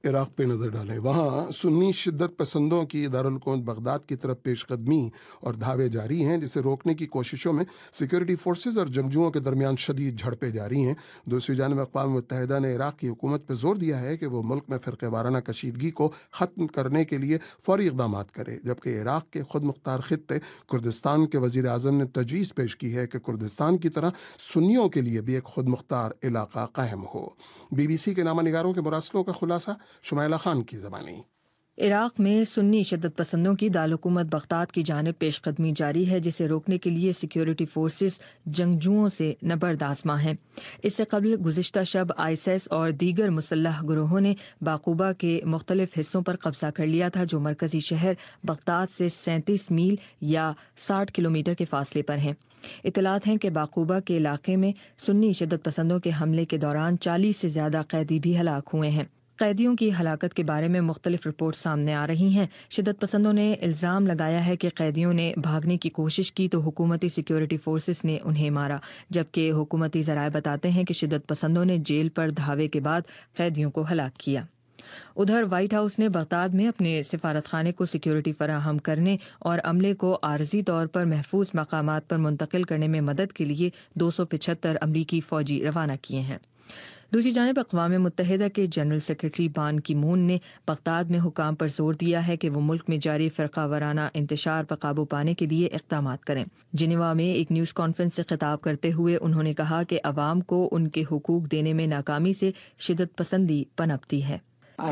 Speaker 1: عراق پہ نظر ڈالیں۔ وہاں سنی شدت پسندوں کی دارالحکومت بغداد کی طرف پیش قدمی اور دھاوے جاری ہیں، جسے روکنے کی کوششوں میں سیکورٹی فورسز اور جنگجوؤں کے درمیان شدید جھڑپیں جاری ہیں۔ دوسری جانب اقوام متحدہ نے عراق کی حکومت پہ زور دیا ہے کہ وہ ملک میں فرقہ وارانہ کشیدگی کو ختم کرنے کے لیے فوری اقدامات کرے، جبکہ عراق کے خود مختار خطے کردستان کے وزیر اعظم نے تجویز پیش کی ہے کہ کردستان کی طرح سنیوں کے لیے بھی ایک خود مختار علاقہ قائم ہو۔ بی بی سی کے نامہ نگاروں کے مراسلوں کا خلاصہ شمائلہ خان کی زبانی۔
Speaker 11: عراق میں سنی شدت پسندوں کی دارالحکومت بغداد کی جانب پیش قدمی جاری ہے، جسے روکنے کے لیے سیکیورٹی فورسز جنگجوؤں سے نبرد آزما ہیں۔ اس سے قبل گزشتہ شب ISIS اور دیگر مسلح گروہوں نے باقوبہ کے مختلف حصوں پر قبضہ کر لیا تھا، جو مرکزی شہر بغداد سے 37 میل یا 60 کلومیٹر کے فاصلے پر ہیں۔ اطلاعات ہیں کہ باقوبہ کے علاقے میں سنی شدت پسندوں کے حملے کے دوران 40 سے زیادہ قیدی بھی ہلاک ہوئے ہیں۔ قیدیوں کی ہلاکت کے بارے میں مختلف رپورٹ سامنے آ رہی ہیں۔ شدت پسندوں نے الزام لگایا ہے کہ قیدیوں نے بھاگنے کی کوشش کی تو حکومتی سیکیورٹی فورسز نے انہیں مارا، جبکہ حکومتی ذرائع بتاتے ہیں کہ شدت پسندوں نے جیل پر دھاوے کے بعد قیدیوں کو ہلاک کیا۔ ادھر وائٹ ہاؤس نے بغداد میں اپنے سفارت خانے کو سیکیورٹی فراہم کرنے اور عملے کو عارضی طور پر محفوظ مقامات پر منتقل کرنے میں مدد کے لیے 275 امریکی فوجی روانہ کیے ہیں۔ دوسری جانب اقوام متحدہ کے جنرل سیکرٹری بان کی مون نے بغداد میں حکام پر زور دیا ہے کہ وہ ملک میں جاری فرقہ وارانہ انتشار پر قابو پانے کے لیے اقدامات کریں۔ جنیوا میں ایک نیوز کانفرنس سے خطاب کرتے ہوئے انہوں نے کہا کہ عوام کو ان کے حقوق دینے میں ناکامی سے شدت پسندی پنپتی ہے۔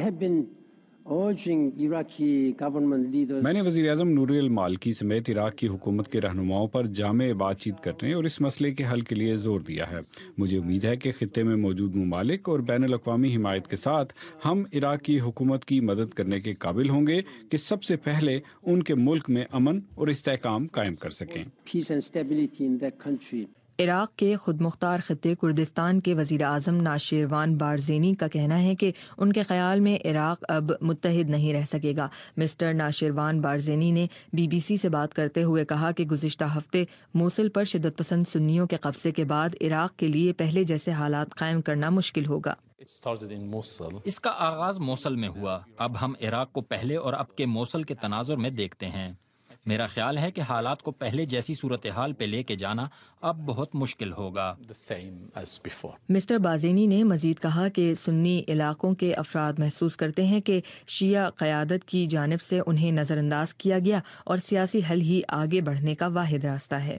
Speaker 12: میں نے وزیر اعظم نوری المالکی سمیت عراق کی حکومت کے رہنماؤں پر جامع بات چیت کرنے اور اس مسئلے کے حل کے لیے زور دیا ہے۔ مجھے امید ہے کہ خطے میں موجود ممالک اور بین الاقوامی حمایت کے ساتھ ہم عراق کی حکومت کی مدد کرنے کے قابل ہوں گے کہ سب سے پہلے ان کے ملک میں امن اور استحکام قائم کر سکیں۔
Speaker 11: عراق کے خود مختار خطے کردستان کے وزیر اعظم ناشروان بارزینی کا کہنا ہے کہ ان کے خیال میں عراق اب متحد نہیں رہ سکے گا۔ مسٹر ناشروان بارزینی نے BBC سے بات کرتے ہوئے کہا کہ گزشتہ ہفتے موصل پر شدت پسند سنیوں کے قبضے کے بعد عراق کے لیے پہلے جیسے حالات قائم کرنا مشکل ہوگا۔
Speaker 15: اس کا آغاز موصل میں ہوا، اب ہم عراق کو پہلے اور اب کے موصل کے تناظر میں دیکھتے ہیں۔ میرا خیال ہے کہ حالات کو پہلے جیسی صورتحال پہ لے کے جانا اب بہت مشکل ہوگا۔
Speaker 11: مسٹر بازینی نے مزید کہا کہ سنی علاقوں کے افراد محسوس کرتے ہیں کہ شیعہ قیادت کی جانب سے انہیں نظر انداز کیا گیا اور سیاسی حل ہی آگے بڑھنے کا واحد راستہ ہے۔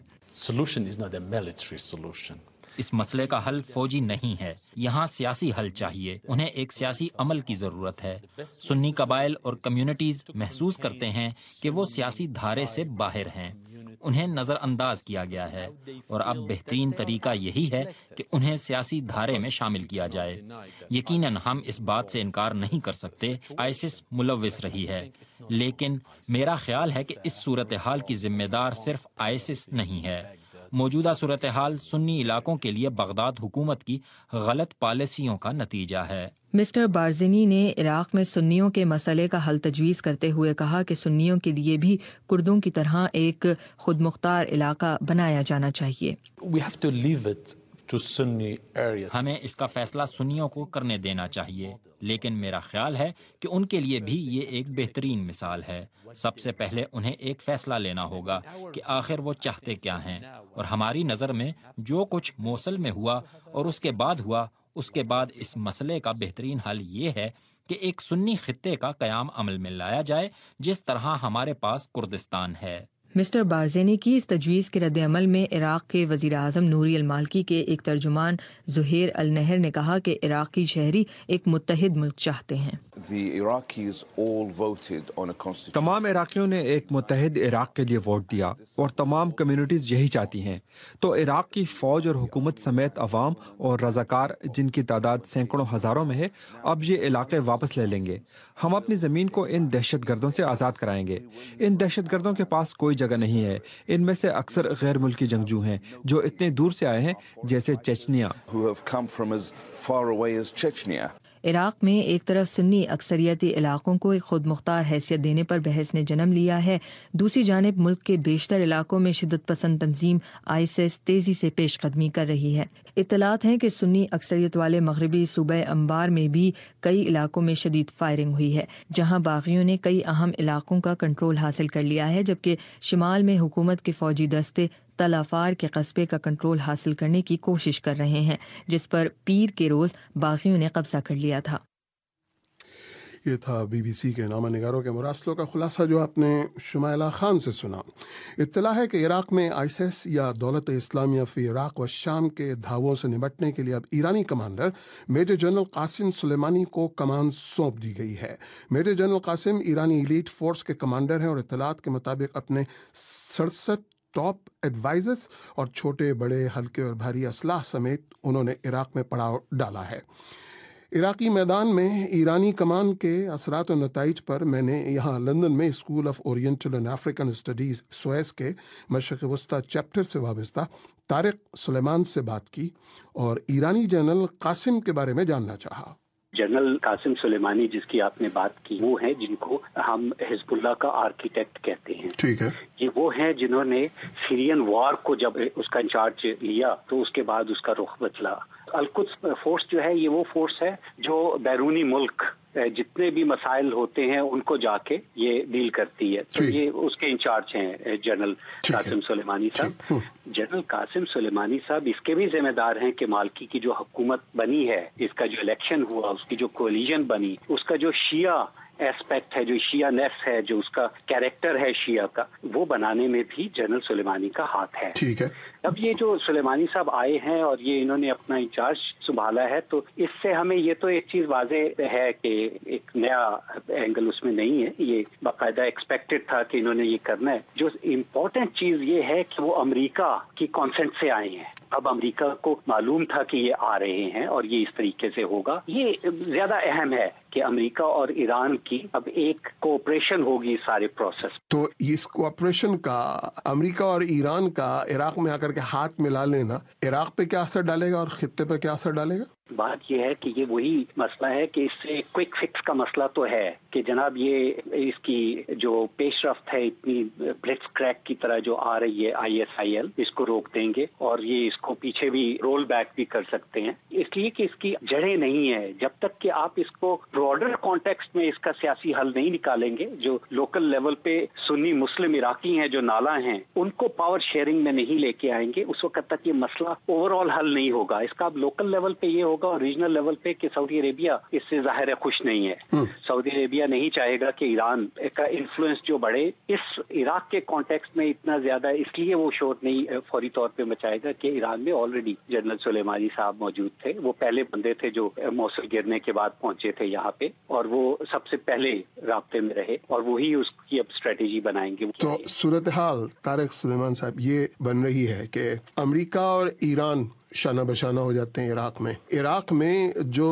Speaker 15: اس مسئلے کا حل فوجی نہیں ہے، یہاں سیاسی حل چاہیے۔ انہیں ایک سیاسی عمل کی ضرورت ہے۔ سنی قبائل اور کمیونٹیز محسوس کرتے ہیں کہ وہ سیاسی دھارے سے باہر ہیں، انہیں نظر انداز کیا گیا ہے، اور اب بہترین طریقہ یہی ہے کہ انہیں سیاسی دھارے میں شامل کیا جائے۔ یقیناً ہم اس بات سے انکار نہیں کر سکتے ISIS ملوث رہی ہے، لیکن میرا خیال ہے کہ اس صورتحال کی ذمہ دار صرف ISIS نہیں ہے۔ موجودہ صورتحال سنی علاقوں کے لیے بغداد حکومت کی غلط پالیسیوں کا نتیجہ ہے۔
Speaker 11: مسٹر بارزینی نے عراق میں سنیوں کے مسئلے کا حل تجویز کرتے ہوئے کہا کہ سنیوں کے لیے بھی کردوں کی طرح ایک خود مختار علاقہ بنایا جانا چاہیے۔
Speaker 15: ہمیں اس کا فیصلہ سنیوں کو کرنے دینا چاہیے، لیکن میرا خیال ہے کہ ان کے لیے بھی یہ ایک بہترین مثال ہے۔ سب سے پہلے انہیں ایک فیصلہ لینا ہوگا کہ آخر وہ چاہتے کیا ہیں، اور ہماری نظر میں جو کچھ موصل میں ہوا اور اس کے بعد ہوا، اس کے بعد اس مسئلے کا بہترین حل یہ ہے کہ ایک سنی خطے کا قیام عمل میں لایا جائے، جس طرح ہمارے پاس کردستان ہے۔
Speaker 11: مسٹر بارزینی کی اس تجویز کے رد عمل میں عراق کے وزیر اعظم نوری المالکی کے ایک ترجمان زہیر النہر نے کہا کہ عراقی شہری ایک متحد ملک چاہتے ہیں۔
Speaker 13: تمام عراقیوں نے ایک متحد عراق کے لیے ووٹ دیا اور تمام کمیونٹیز یہی چاہتی ہیں، تو عراق کی فوج اور حکومت سمیت عوام اور رضاکار جن کی تعداد سینکڑوں ہزاروں میں ہے اب یہ علاقے واپس لے لیں گے۔ ہم اپنی زمین کو ان دہشت گردوں سے آزاد کرائیں گے۔ ان دہشت گردوں کے پاس کوئی جگہ نہیں ہے، ان میں سے اکثر غیر ملکی جنگجو ہیں جو اتنے دور سے آئے ہیں، جیسے چچنیا۔
Speaker 11: عراق میں ایک طرف سنی اکثریتی علاقوں کو ایک خود مختار حیثیت دینے پر بحث نے جنم لیا ہے، دوسری جانب ملک کے بیشتر علاقوں میں شدت پسند تنظیم ISIS تیزی سے پیش قدمی کر رہی ہے۔ اطلاعات ہیں کہ سنی اکثریت والے مغربی صوبہ انبار میں بھی کئی علاقوں میں شدید فائرنگ ہوئی ہے، جہاں باغیوں نے کئی اہم علاقوں کا کنٹرول حاصل کر لیا ہے، جبکہ شمال میں حکومت کے فوجی دستے تل افار کے قصبے کا کنٹرول حاصل کرنے کی کوشش کر رہے ہیں، جس پر پیر کے روز باغیوں نے قبضہ کر لیا تھا۔
Speaker 1: یہ تھا BBC کے نامہ نگاروں کے مراسلوں کا خلاصہ جو آپ نے شمائلہ خان سے سنا۔ اطلاع ہے کہ عراق میں ISIS یا دولت اسلامیہ فی عراق و شام کے دھاووں سے نمٹنے کے لیے اب ایرانی commander major general Qasem Soleimani کو کمان سونپ دی گئی ہے۔ میجر جنرل قاسم ایرانی ایلیٹ فورس کے کمانڈر ہیں اور اطلاعات کے مطابق اپنے 67 ٹاپ ایڈوائزرز اور چھوٹے بڑے ہلکے اور بھاری اسلحہ سمیت انہوں نے عراق میں پڑاؤ ڈالا ہے۔ عراقی میدان میں ایرانی کمان کے اثرات و نتائج پر میں نے یہاں لندن میں School of Oriental and African Studies SOAS کے مشرق وسطی چیپٹر سے وابستہ طارق سلیمان سے بات کی اور ایرانی جنرل قاسم کے بارے میں جاننا چاہا۔
Speaker 14: جنرل قاسم سلیمانی جس کی آپ نے بات کی وہ ہیں جن کو ہم حزب اللہ کا آرکیٹیکٹ کہتے ہیں۔
Speaker 1: ٹھیک ہے،
Speaker 14: یہ وہ ہیں جنہوں نے سیرین وار کو جب اس کا انچارج لیا تو اس کے بعد اس کا رخ بدلا۔ القدس فورس جو ہے یہ وہ فورس ہے جو بیرونی ملک جتنے بھی مسائل ہوتے ہیں ان کو جا کے یہ ڈیل کرتی ہے، تو یہ اس کے انچارج ہیں جنرل قاسم سلیمانی صاحب۔ جنرل قاسم سلیمانی صاحب اس کے بھی ذمہ دار ہیں کہ مالکی کی جو حکومت بنی ہے، اس کا جو الیکشن ہوا، اس کی جو کولیجن بنی، اس کا جو شیعہ ایسپیکٹ ہے، جو شیعہ نیس ہے، جو اس کا کیریکٹر ہے شیعہ کا، وہ بنانے میں بھی جنرل سلیمانی کا ہاتھ ہے۔
Speaker 1: ٹھیک ہے،
Speaker 14: اب یہ جو سلیمانی صاحب آئے ہیں اور یہ انہوں نے اپنا انچارج سنبھالا ہے، تو اس سے ہمیں یہ تو ایک چیز واضح ہے کہ ایک نیا اینگل اس میں نہیں ہے، یہ باقاعدہ ایکسپیکٹڈ تھا کہ انہوں نے یہ کرنا ہے۔ جو امپورٹنٹ چیز یہ ہے کہ وہ امریکہ کی کانسنٹ سے آئے ہیں۔ اب امریکہ کو معلوم تھا کہ یہ آ رہے ہیں اور یہ اس طریقے سے ہوگا۔ یہ زیادہ اہم ہے کہ امریکہ اور ایران کی اب ایک کوآپریشن ہوگی سارے پروسیس۔
Speaker 1: تو اس کوآپریشن کا امریکہ اور ایران کا عراق میں آ کر کے ہاتھ ملا لینا عراق پہ کیا اثر ڈالے گا اور خطے پہ کیا اثر ڈالے گا؟
Speaker 14: بات یہ ہے کہ یہ وہی مسئلہ ہے کہ اس سے کوئک فکس کا مسئلہ تو ہے کہ جناب یہ اس کی جو پیش رفت ہے اتنی بلٹس کریک کی طرح جو آ رہی ہے ISIL، اس کو روک دیں گے اور یہ اس کو پیچھے بھی رول بیک بھی کر سکتے ہیں، اس لیے کہ اس کی جڑیں نہیں ہے۔ جب تک کہ آپ اس کو براڈر کانٹیکسٹ میں اس کا سیاسی حل نہیں نکالیں گے، جو لوکل لیول پہ سنی مسلم عراقی ہیں جو نالا ہیں ان کو پاور شیئرنگ میں نہیں لے کے آئیں گے، اس وقت تک یہ مسئلہ اوور آل حل نہیں ہوگا۔ اس کا اب لوکل لیول پہ یہ ہوگا اور ریجنل لیول پہ کہ سعودی عربیہ اس سے ظاہر ہے خوش نہیں ہے۔ سعودی عربیہ نہیں چاہے گا کہ ایران کا انفلوئنس جو بڑھے اس عراق کے کانٹیکسٹ میں اتنا زیادہ، اس لیے وہ شور نہیں فوری طور پہ مچائے گا کہ ایران میں آلریڈی جنرل سلیمانی صاحب موجود تھے، وہ پہلے بندے تھے جو موصل گرنے کے بعد پہنچے تھے یہاں پہ اور وہ سب سے پہلے رابطے میں رہے اور وہی اس کی اب اسٹریٹجی بنائیں گے۔
Speaker 1: تو صورتحال طارق سلیمان صاحب یہ بن رہی ہے کہ امریکہ اور ایران شانہ بشانہ ہو جاتے ہیں عراق میں۔ عراق میں جو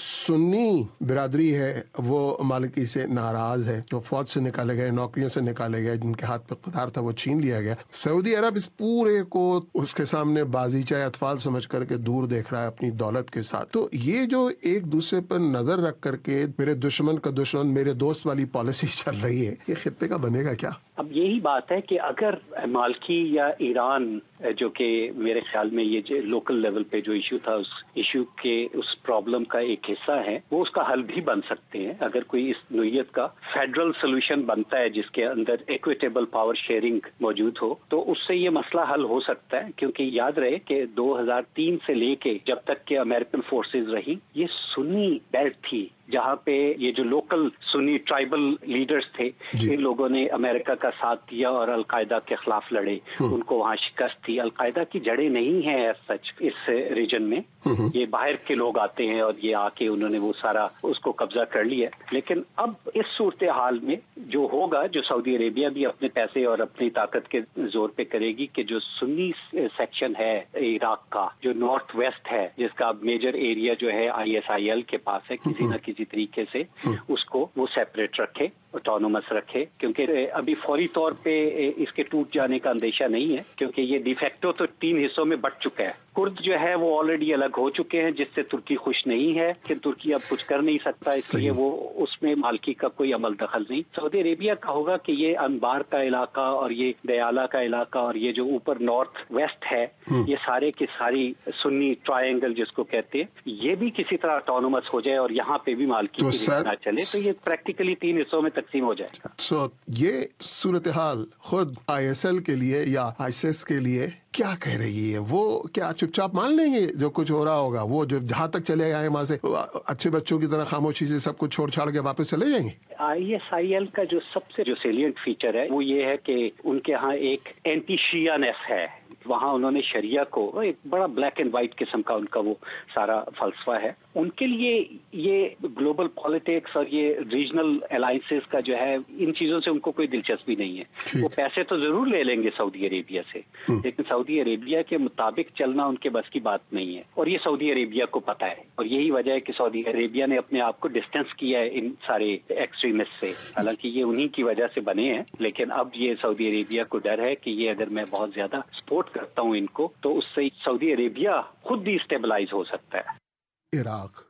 Speaker 1: سنی برادری ہے وہ مالکی سے ناراض ہے، جو فوج سے نکالے گئے، نوکریوں سے نکالے گئے، جن کے ہاتھ پہ اقتدار تھا وہ چھین لیا گیا۔ سعودی عرب اس پورے کو اس کے سامنے بازیچہ اطفال سمجھ کر کے دور دیکھ رہا ہے اپنی دولت کے ساتھ۔ تو یہ جو ایک دوسرے پر نظر رکھ کر کے میرے دشمن کا دشمن میرے دوست والی پالیسی چل رہی ہے، یہ خطے کا بنے گا کیا؟
Speaker 14: اب یہی بات ہے کہ اگر مالکی یا ایران جو کہ میرے خیال میں یہ لوکل لیول پہ جو ایشو تھا اس ایشو کے اس پرابلم کا ایک حصہ ہے، وہ اس کا حل بھی بن سکتے ہیں اگر کوئی اس نوعیت کا فیڈرل سولوشن بنتا ہے جس کے اندر ایکویٹیبل پاور شیئرنگ موجود ہو، تو اس سے یہ مسئلہ حل ہو سکتا ہے۔ کیونکہ یاد رہے کہ 2003 سے لے کے جب تک کہ امریکن فورسز رہی، یہ سنی بیلٹ تھی جہاں پہ یہ جو لوکل سنی ٹرائبل لیڈرز تھے ان لوگوں نے امریکہ کا ساتھ دیا اور القاعدہ کے خلاف لڑے، ان کو وہاں شکست تھی۔ القاعدہ کی جڑیں نہیں ہیں ایز سچ اس ریجن میں، یہ باہر کے لوگ آتے ہیں اور یہ آ کے انہوں نے وہ سارا اس کو قبضہ کر لیا۔ لیکن اب اس صورتحال میں جو ہوگا، جو سعودی عربیہ بھی اپنے پیسے اور اپنی طاقت کے زور پہ کرے گی کہ جو سنی سیکشن ہے عراق کا، جو نارتھ ویسٹ ہے، جس کا میجر ایریا جو ہے ISIL کے پاس ہے، کسی نہ کسی طریقے سے اس کو وہ सेपरेट रखे, ऑटोनोमस रखे, क्योंकि अभी फौरी तौर पे इसके टूट जाने का अंदेशा नहीं है, क्योंकि ये डिफेक्टो तो 3 हिस्सों में बट चुका है। कुर्द जो है वो ऑलरेडी अलग हो चुके हैं, जिससे तुर्की खुश नहीं है कि तुर्की अब कुछ कर नहीं सकता, इसलिए वो उसमें मालकी का कोई अमल दखल नहीं। सऊदी अरेबिया का होगा कि ये अंबार का इलाका और ये दयाला का इलाका और ये जो ऊपर नॉर्थ वेस्ट है, ये सारे की सारी सुन्नी ट्रायंगल जिसको कहते हैं, ये भी किसी तरह ऑटोनोमस हो जाए और यहाँ पे भी मालकी की रीत ना चले, तो ये प्रैक्टिकली 3 हिस्सों में तकसीम हो जाएगा।
Speaker 1: ये सूरत हाल खुद ISL के लिए या ISIS के लिए क्या कह रही है? वो क्या चुपचाप मान लेंगे जो कुछ हो रहा होगा? वो जो जहाँ तक चले आए वहां से अच्छे बच्चों की तरह खामोशी से सब कुछ छोड़ छाड़ के वापस चले जाएंगे?
Speaker 14: ISIL का जो सबसे जो सेलिएंट फीचर है वो ये है कि उनके यहाँ एक एंटी शियानेस है। वहाँ उन्होंने शरिया को एक बड़ा ब्लैक एंड व्हाइट किस्म का उनका वो सारा फलसफा है। उनके लिए ये ग्लोबल पॉलिटिक्स और ये रीजनल अलायंसेस का जो है, इन चीजों से उनको कोई दिलचस्पी नहीं है। वो पैसे तो जरूर ले लेंगे सऊदी अरेबिया से, लेकिन सऊदी अरेबिया के मुताबिक चलना उनके बस की बात नहीं है, और ये सऊदी अरेबिया को पता है। और यही वजह है कि सऊदी अरेबिया ने अपने आप को डिस्टेंस किया है इन सारे एक्सट्रीमिस्ट से। हालांकि ये उन्हीं की वजह से बने हैं, लेकिन अब ये सऊदी अरेबिया को डर है कि ये अगर मैं बहुत ज्यादा सपोर्ट करता हूँ इनको, तो उससे सऊदी अरेबिया खुद डिस्टेबलाइज हो सकता है।
Speaker 1: इराक,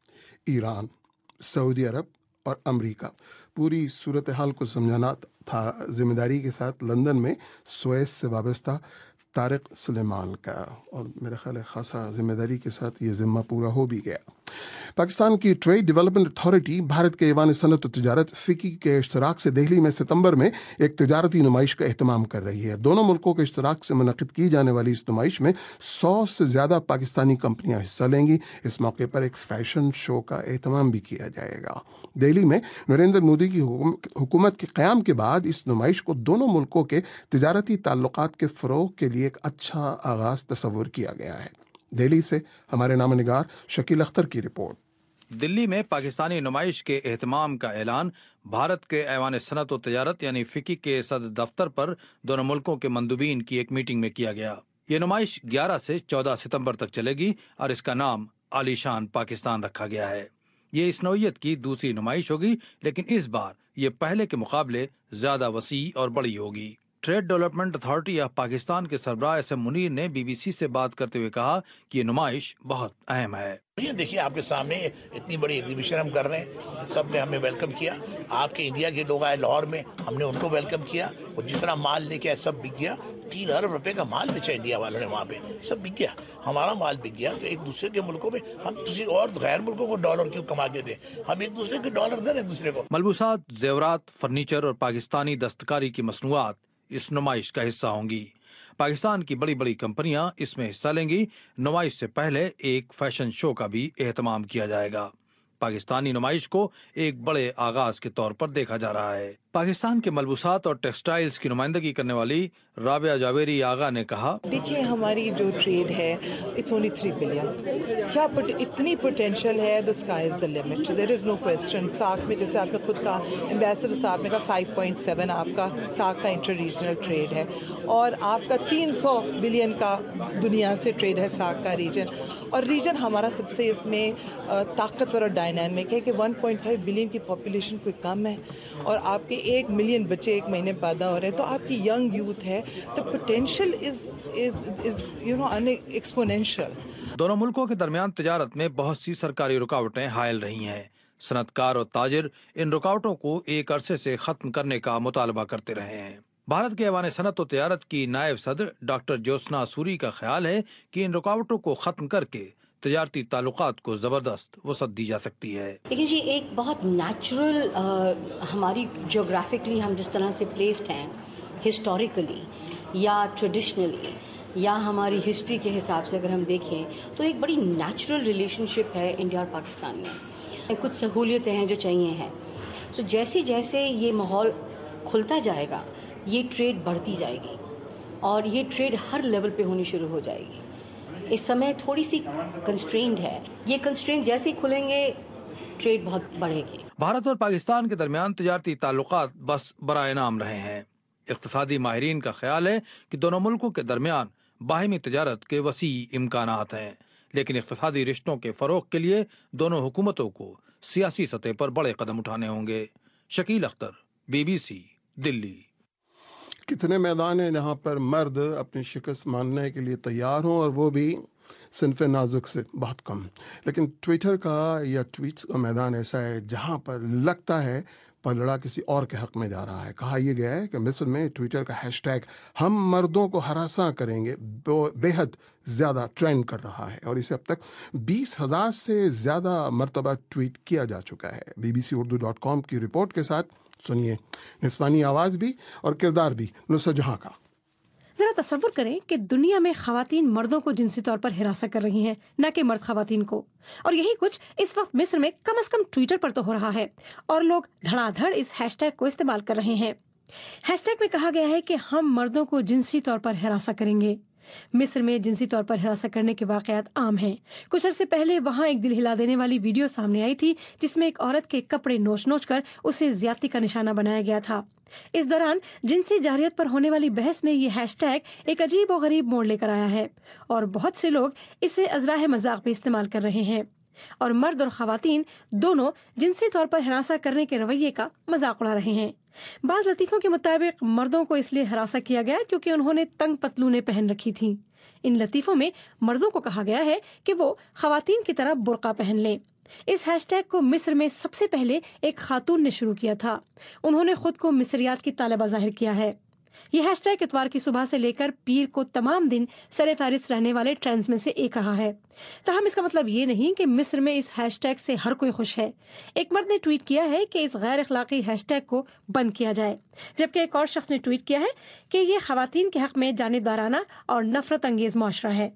Speaker 1: ईरान, सऊदी अरब और अमेरिका, पूरी सूरत हाल को समझाना था जिम्मेदारी के साथ लंदन में सुएज से वाबस्ता तारिक सुलेमान का, और मेरा ख्याल है खासा जिम्मेदारी के साथ ये जिम्मा पूरा हो भी गया। पाकिस्तान की ट्रेड डेवलपमेंट अथॉरिटी भारत के ऐवान सनअत तजारत फिकी के इश्तराक से दिल्ली में सितंबर में एक तजारती नुमाइश का एहतमाम कर रही है। दोनों मुल्कों के इश्तराक से मुनक़िद की जाने वाली इस नुमाइश में 100 से ज़्यादा पाकिस्तानी कंपनियां हिस्सा लेंगी। इस मौके पर एक फैशन शो का एहतमाम भी किया जाएगा। दिल्ली में नरेंद्र मोदी की हुकूमत के क़याम के बाद इस नुमाइश को दोनों मुल्कों के तिजारती ताल्लुकात के फ़रोग़ के लिए एक अच्छा आगाज़ तस्वुर किया गया है। दिल्ली से हमारे नामनिगार शकील अख्तर की रिपोर्ट।
Speaker 16: दिल्ली में पाकिस्तानी नुमाइश के एहतमाम का ऐलान भारत के ऐवान सनअत व तजारत यानी फिकी के सदर दफ्तर पर दोनों मुल्कों के मंदूबीन की एक मीटिंग में किया गया। ये नुमाइश 11 से 14 सितंबर तक चलेगी और इसका नाम आलीशान पाकिस्तान रखा गया है। ये इस नौइयत की दूसरी नुमाइश होगी, लेकिन इस बार ये पहले के मुकाबले ज्यादा वसी और बड़ी होगी। Trade Development Authority of Pakistan के सरबराह SM मुनीर ने BBC से बात करते हुए कहा कि ये नुमाइश बहुत अहम है।
Speaker 17: ये देखिए, आपके सामने इतनी बड़ी एग्जीबिशन हम कर रहे हैं, सब ने हमें वेलकम किया। आपके इंडिया के लोग आए लाहौर में, हमने उनको वेलकम किया। वो जितना माल लेके आए सब बिक गया। 3 अरब रुपए का माल बेचा इंडिया वालों ने, वहाँ पे सब बिक गया। हमारा माल बिक गया, तो एक दूसरे के मुल्कों में हम किसी और गैर मुल्कों को डॉलर क्यों कमा के दें? हम एक दूसरे के डॉलर दें एक दूसरे को।
Speaker 16: मलबूसात, जेवरात, फर्नीचर और पाकिस्तानी दस्तकारी की मसनूआत इस नुमाइश का हिस्सा होंगी। पाकिस्तान की बड़ी बड़ी कंपनियां इसमें हिस्सा लेंगी। नुमाइश से पहले एक फैशन शो का भी एहतमाम किया जाएगा। पाकिस्तानी नुमाइश को एक बड़े आगाज के तौर पर देखा जा रहा है। पाकिस्तान के मलबूसात और टेक्सटाइल्स की नुमाइंदगी करने वाली राबिया जावेरी आगा ने कहा,
Speaker 18: देखिए हमारी जो ट्रेड है इट्स ओनली 3 बिलियन। क्या इतनी पोटेंशियल है, the sky is the limit, there is no question. साक में जैसे आपने खुद कहा, एम्बेसडर साहब ने कहा 5.7 आपका साक का इंटर रीजनल ट्रेड है, और आपका 300 बिलियन का दुनिया से ट्रेड है साक का रीजन। और रीजन हमारा सबसे इसमें ताकतवर और डायनामिक है कि 1.5 बिलियन की पॉपुलेशन कोई कम है, और आपके 1 मिलियन बच्चे एक महीने पैदा हो रहे हैं, तो आपकी यंग यूथ है, the potential is you know exponential.
Speaker 16: दोनों मुल्कों के दरमियान तिजारत में बहुत सी सरकारी रुकावटें हायल रही हैं। सनतकार और ताजिर इन रुकावटों को एक अरसे से खत्म करने का मुतालबा करते रहे हैं। भारत के ऐवान सनअत व तिजारत की नायब सदर डॉक्टर ज्योत्सना सूरी का ख्याल है कि इन रुकावटों को खत्म करके तिजारती ताल्लुकात को ज़बरदस्त वसअत दी जा सकती है।
Speaker 20: देखिए जी, एक बहुत नेचुरल हमारी जियोग्राफिकली हम जिस तरह से प्लेस्ड हैं, हिस्टोरिकली या ट्रेडिशनली या हमारी हिस्ट्री के हिसाब से अगर हम देखें, तो एक बड़ी नेचुरल रिलेशनशिप है इंडिया और पाकिस्तान में। कुछ सहूलियतें हैं जो चाहिए हैं, तो जैसे जैसे ये माहौल खुलता जाएगा, ये ट्रेड बढ़ती जाएगी और ये ट्रेड हर लेवल पे होनी शुरू हो जाएगी। इस समय थोड़ी सी कंस्ट्रेंट है, ये कंस्ट्रेंट जैसे ही खुलेंगे ट्रेड बहुत बढ़ेगी।
Speaker 16: भारत और पाकिस्तान के दरमियान तिजारती ताल्लुकात बस बराए नाम रहे हैं। इक़्तिसादी माहिरीन का ख्याल है कि दोनों मुल्कों के दरमियान बाहिमी तिजारत के वसी इम्कानात हैं, लेकिन इक़्तिसादी रिश्तों के फ़रोग़ के लिए दोनों हुकूमतों को सियासी सतह पर बड़े कदम उठाने होंगे। शकील अख्तर, BBC, दिल्ली।
Speaker 1: कितने मैदान हैं जहाँ पर मर्द अपनी शिकस्त मानने के लिए तैयार हों, और वो भी सिनफ नाजुक से बहुत कम। लेकिन ट्विटर का या ट्वीट्स का मैदान ऐसा है जहाँ पर लगता है पलड़ा किसी और के हक में जा रहा है। कहा यह गया है कि मिस्र में ट्विटर का हैशटैग हम मर्दों को हरासा करेंगे बेहद ज़्यादा ट्रेंड कर रहा है, और इसे अब तक 20,000 से ज़्यादा मरतबा ट्वीट किया जा चुका है। bbcurdu.com की रिपोर्ट के साथ सुनिए निस्वानी आवाज़ भी और किरदार भी नुसरत जहां का।
Speaker 21: जरा तसव्वुर करें कि दुनिया में खवातीन मर्दों को जिनसी तौर पर हिरासत कर रही हैं, न कि मर्द खवातीन को। और यही कुछ इस वक्त मिस्र में कम से कम ट्विटर पर तो हो रहा है, और लोग धड़ाधड़ इस हैशटैग को इस्तेमाल कर रहे हैं। हैशटैग में कहा गया है कि हम मर्दों को जिनसी तौर पर हिरासत करेंगे। मिस्र में जिनसी तौर पर हिरासत करने के वाकयात आम हैं। कुछ अरसे पहले वहां एक दिल हिला देने वाली वीडियो सामने आई थी, जिसमें एक औरत के कपड़े नोच नोच कर उसे ज्यादती का निशाना बनाया गया था। इस दौरान जिनसी जारियत पर होने वाली बहस में ये हैशटैग एक अजीब और गरीब मोड़ लेकर आया है, और बहुत से लोग इसे अजराह मजाक भी इस्तेमाल कर रहे हैं, और मर्द और खवातीन दोनों जिनसी तौर पर हिरासत करने के रवैये का मजाक उड़ा रहे हैं। बाज़ लतीफ़ों के मुताबिक मर्दों को इसलिए हिरासत किया गया क्योंकि उन्होंने तंग पतलूनें पहन रखी थीं। इन लतीफ़ों में मर्दों को कहा गया है कि वो खवातीन की तरह बुर्का पहन लें। इस हैशटैग को मिस्र में सबसे पहले एक खातून ने शुरू किया था। उन्होंने खुद को मिस्रियात की तालिबा जाहिर किया है। ये हैशटैग इतवार की सुबह से लेकर पीर को तमाम दिन सरे फहरिस्त रहने वाले ट्रेंड्स में से एक रहा है। ताहम इसका मतलब ये नहीं कि मिस्र में इस हैशटैग से हर कोई खुश है। एक मर्द ने ट्वीट किया है कि इस गैर अखलाकी हैशटैग को बंद किया जाए, जबकि एक और शख्स ने ट्वीट किया है कि ये खवातीन के हक में जानिबदाराना और नफरत अंगेज मुआशरा है।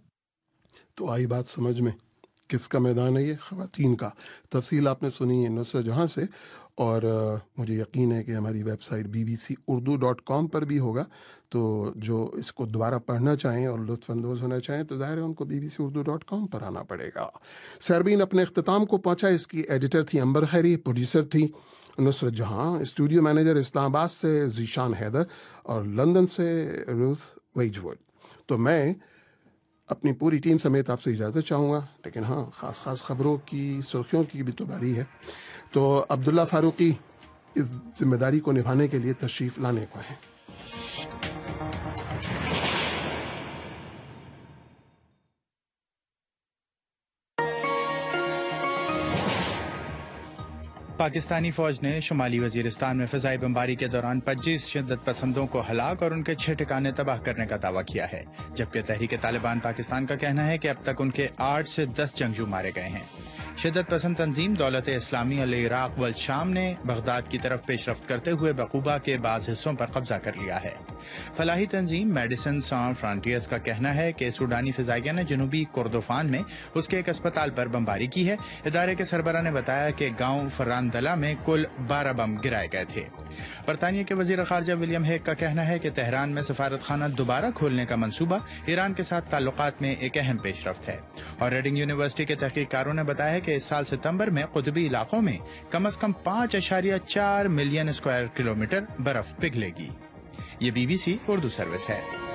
Speaker 1: तो आई बात समझ में, किसका मैदान है ये? खवातीन का। तफसील आपने सुनी है नुसरत जहां से, और मुझे यकीन है कि हमारी वेबसाइट bbcurdu.com पर भी होगा। तो जो इसको दोबारा पढ़ना चाहें और लुत्फ़अंदोज़ होना चाहें तो ज़ाहिर है उनको bbcurdu.com पर आना पड़ेगा। सरबीन अपने इख्तिताम को पहुंचा। इसकी एडिटर थी अंबर खैरी, प्रोड्यूसर थी नुसरत जहां, स्टूडियो मैनेजर इस्लामाबाद से ज़ीशान हैदर और लंदन से रूथ वेजवुड। तो मैं अपनी पूरी टीम समेत आपसे इजाज़त चाहूँगा, लेकिन हाँ, ख़ास खबरों की सुर्खियों की भी तो बारी है। तो अब्दुल्ला फारूकी इस जिम्मेदारी को निभाने के लिए तशरीफ़ लाने को हैं।
Speaker 3: पाकिस्तानी फौज ने शुमाली वजीरिस्तान में फ़िज़ाई बमबारी के दौरान 25 शिद्दत पसंदों को हलाक और उनके 6 ठिकाने तबाह करने का दावा किया है, जबकि तहरीक तालिबान पाकिस्तान का कहना है कि अब तक उनके 8 से 10 जंगजू मारे गए हैं। शिद्दत पसंद तंजीम दौलत इस्लामी अल इराक वल शाम ने बगदाद की तरफ पेशरफ्त करते हुए बकूबा के बाज़ हिस्सों पर कब्जा कर लिया है। फलाही तंजीम मेडिसिन sans फ्रंटियर्स का कहना है कि सूडानी फिजाइया ने जनूबी कोर्दोफान में उसके एक अस्पताल पर बमबारी की है। इदारे के सरबरा ने बताया कि गांव फरानदला में कुल 12 बम गिराए गए थे। बरतानिया के वजीर खारजा विलियम हेग का कहना है कि तेहरान में सफारत खाना दोबारा खोलने का मंसूबा ईरान के साथ ताल्लुकात में एक अहम पेशरफ्त है। और रेडिंग यूनिवर्सिटी के तहकीकारों ने बताया है कि इस साल सितंबर में कुतुबी इलाकों में कम से कम 5.4 मिलियन स्क्वायर किलोमीटर बर्फ पिघलेगी। ये BBC उर्दू सर्विस है।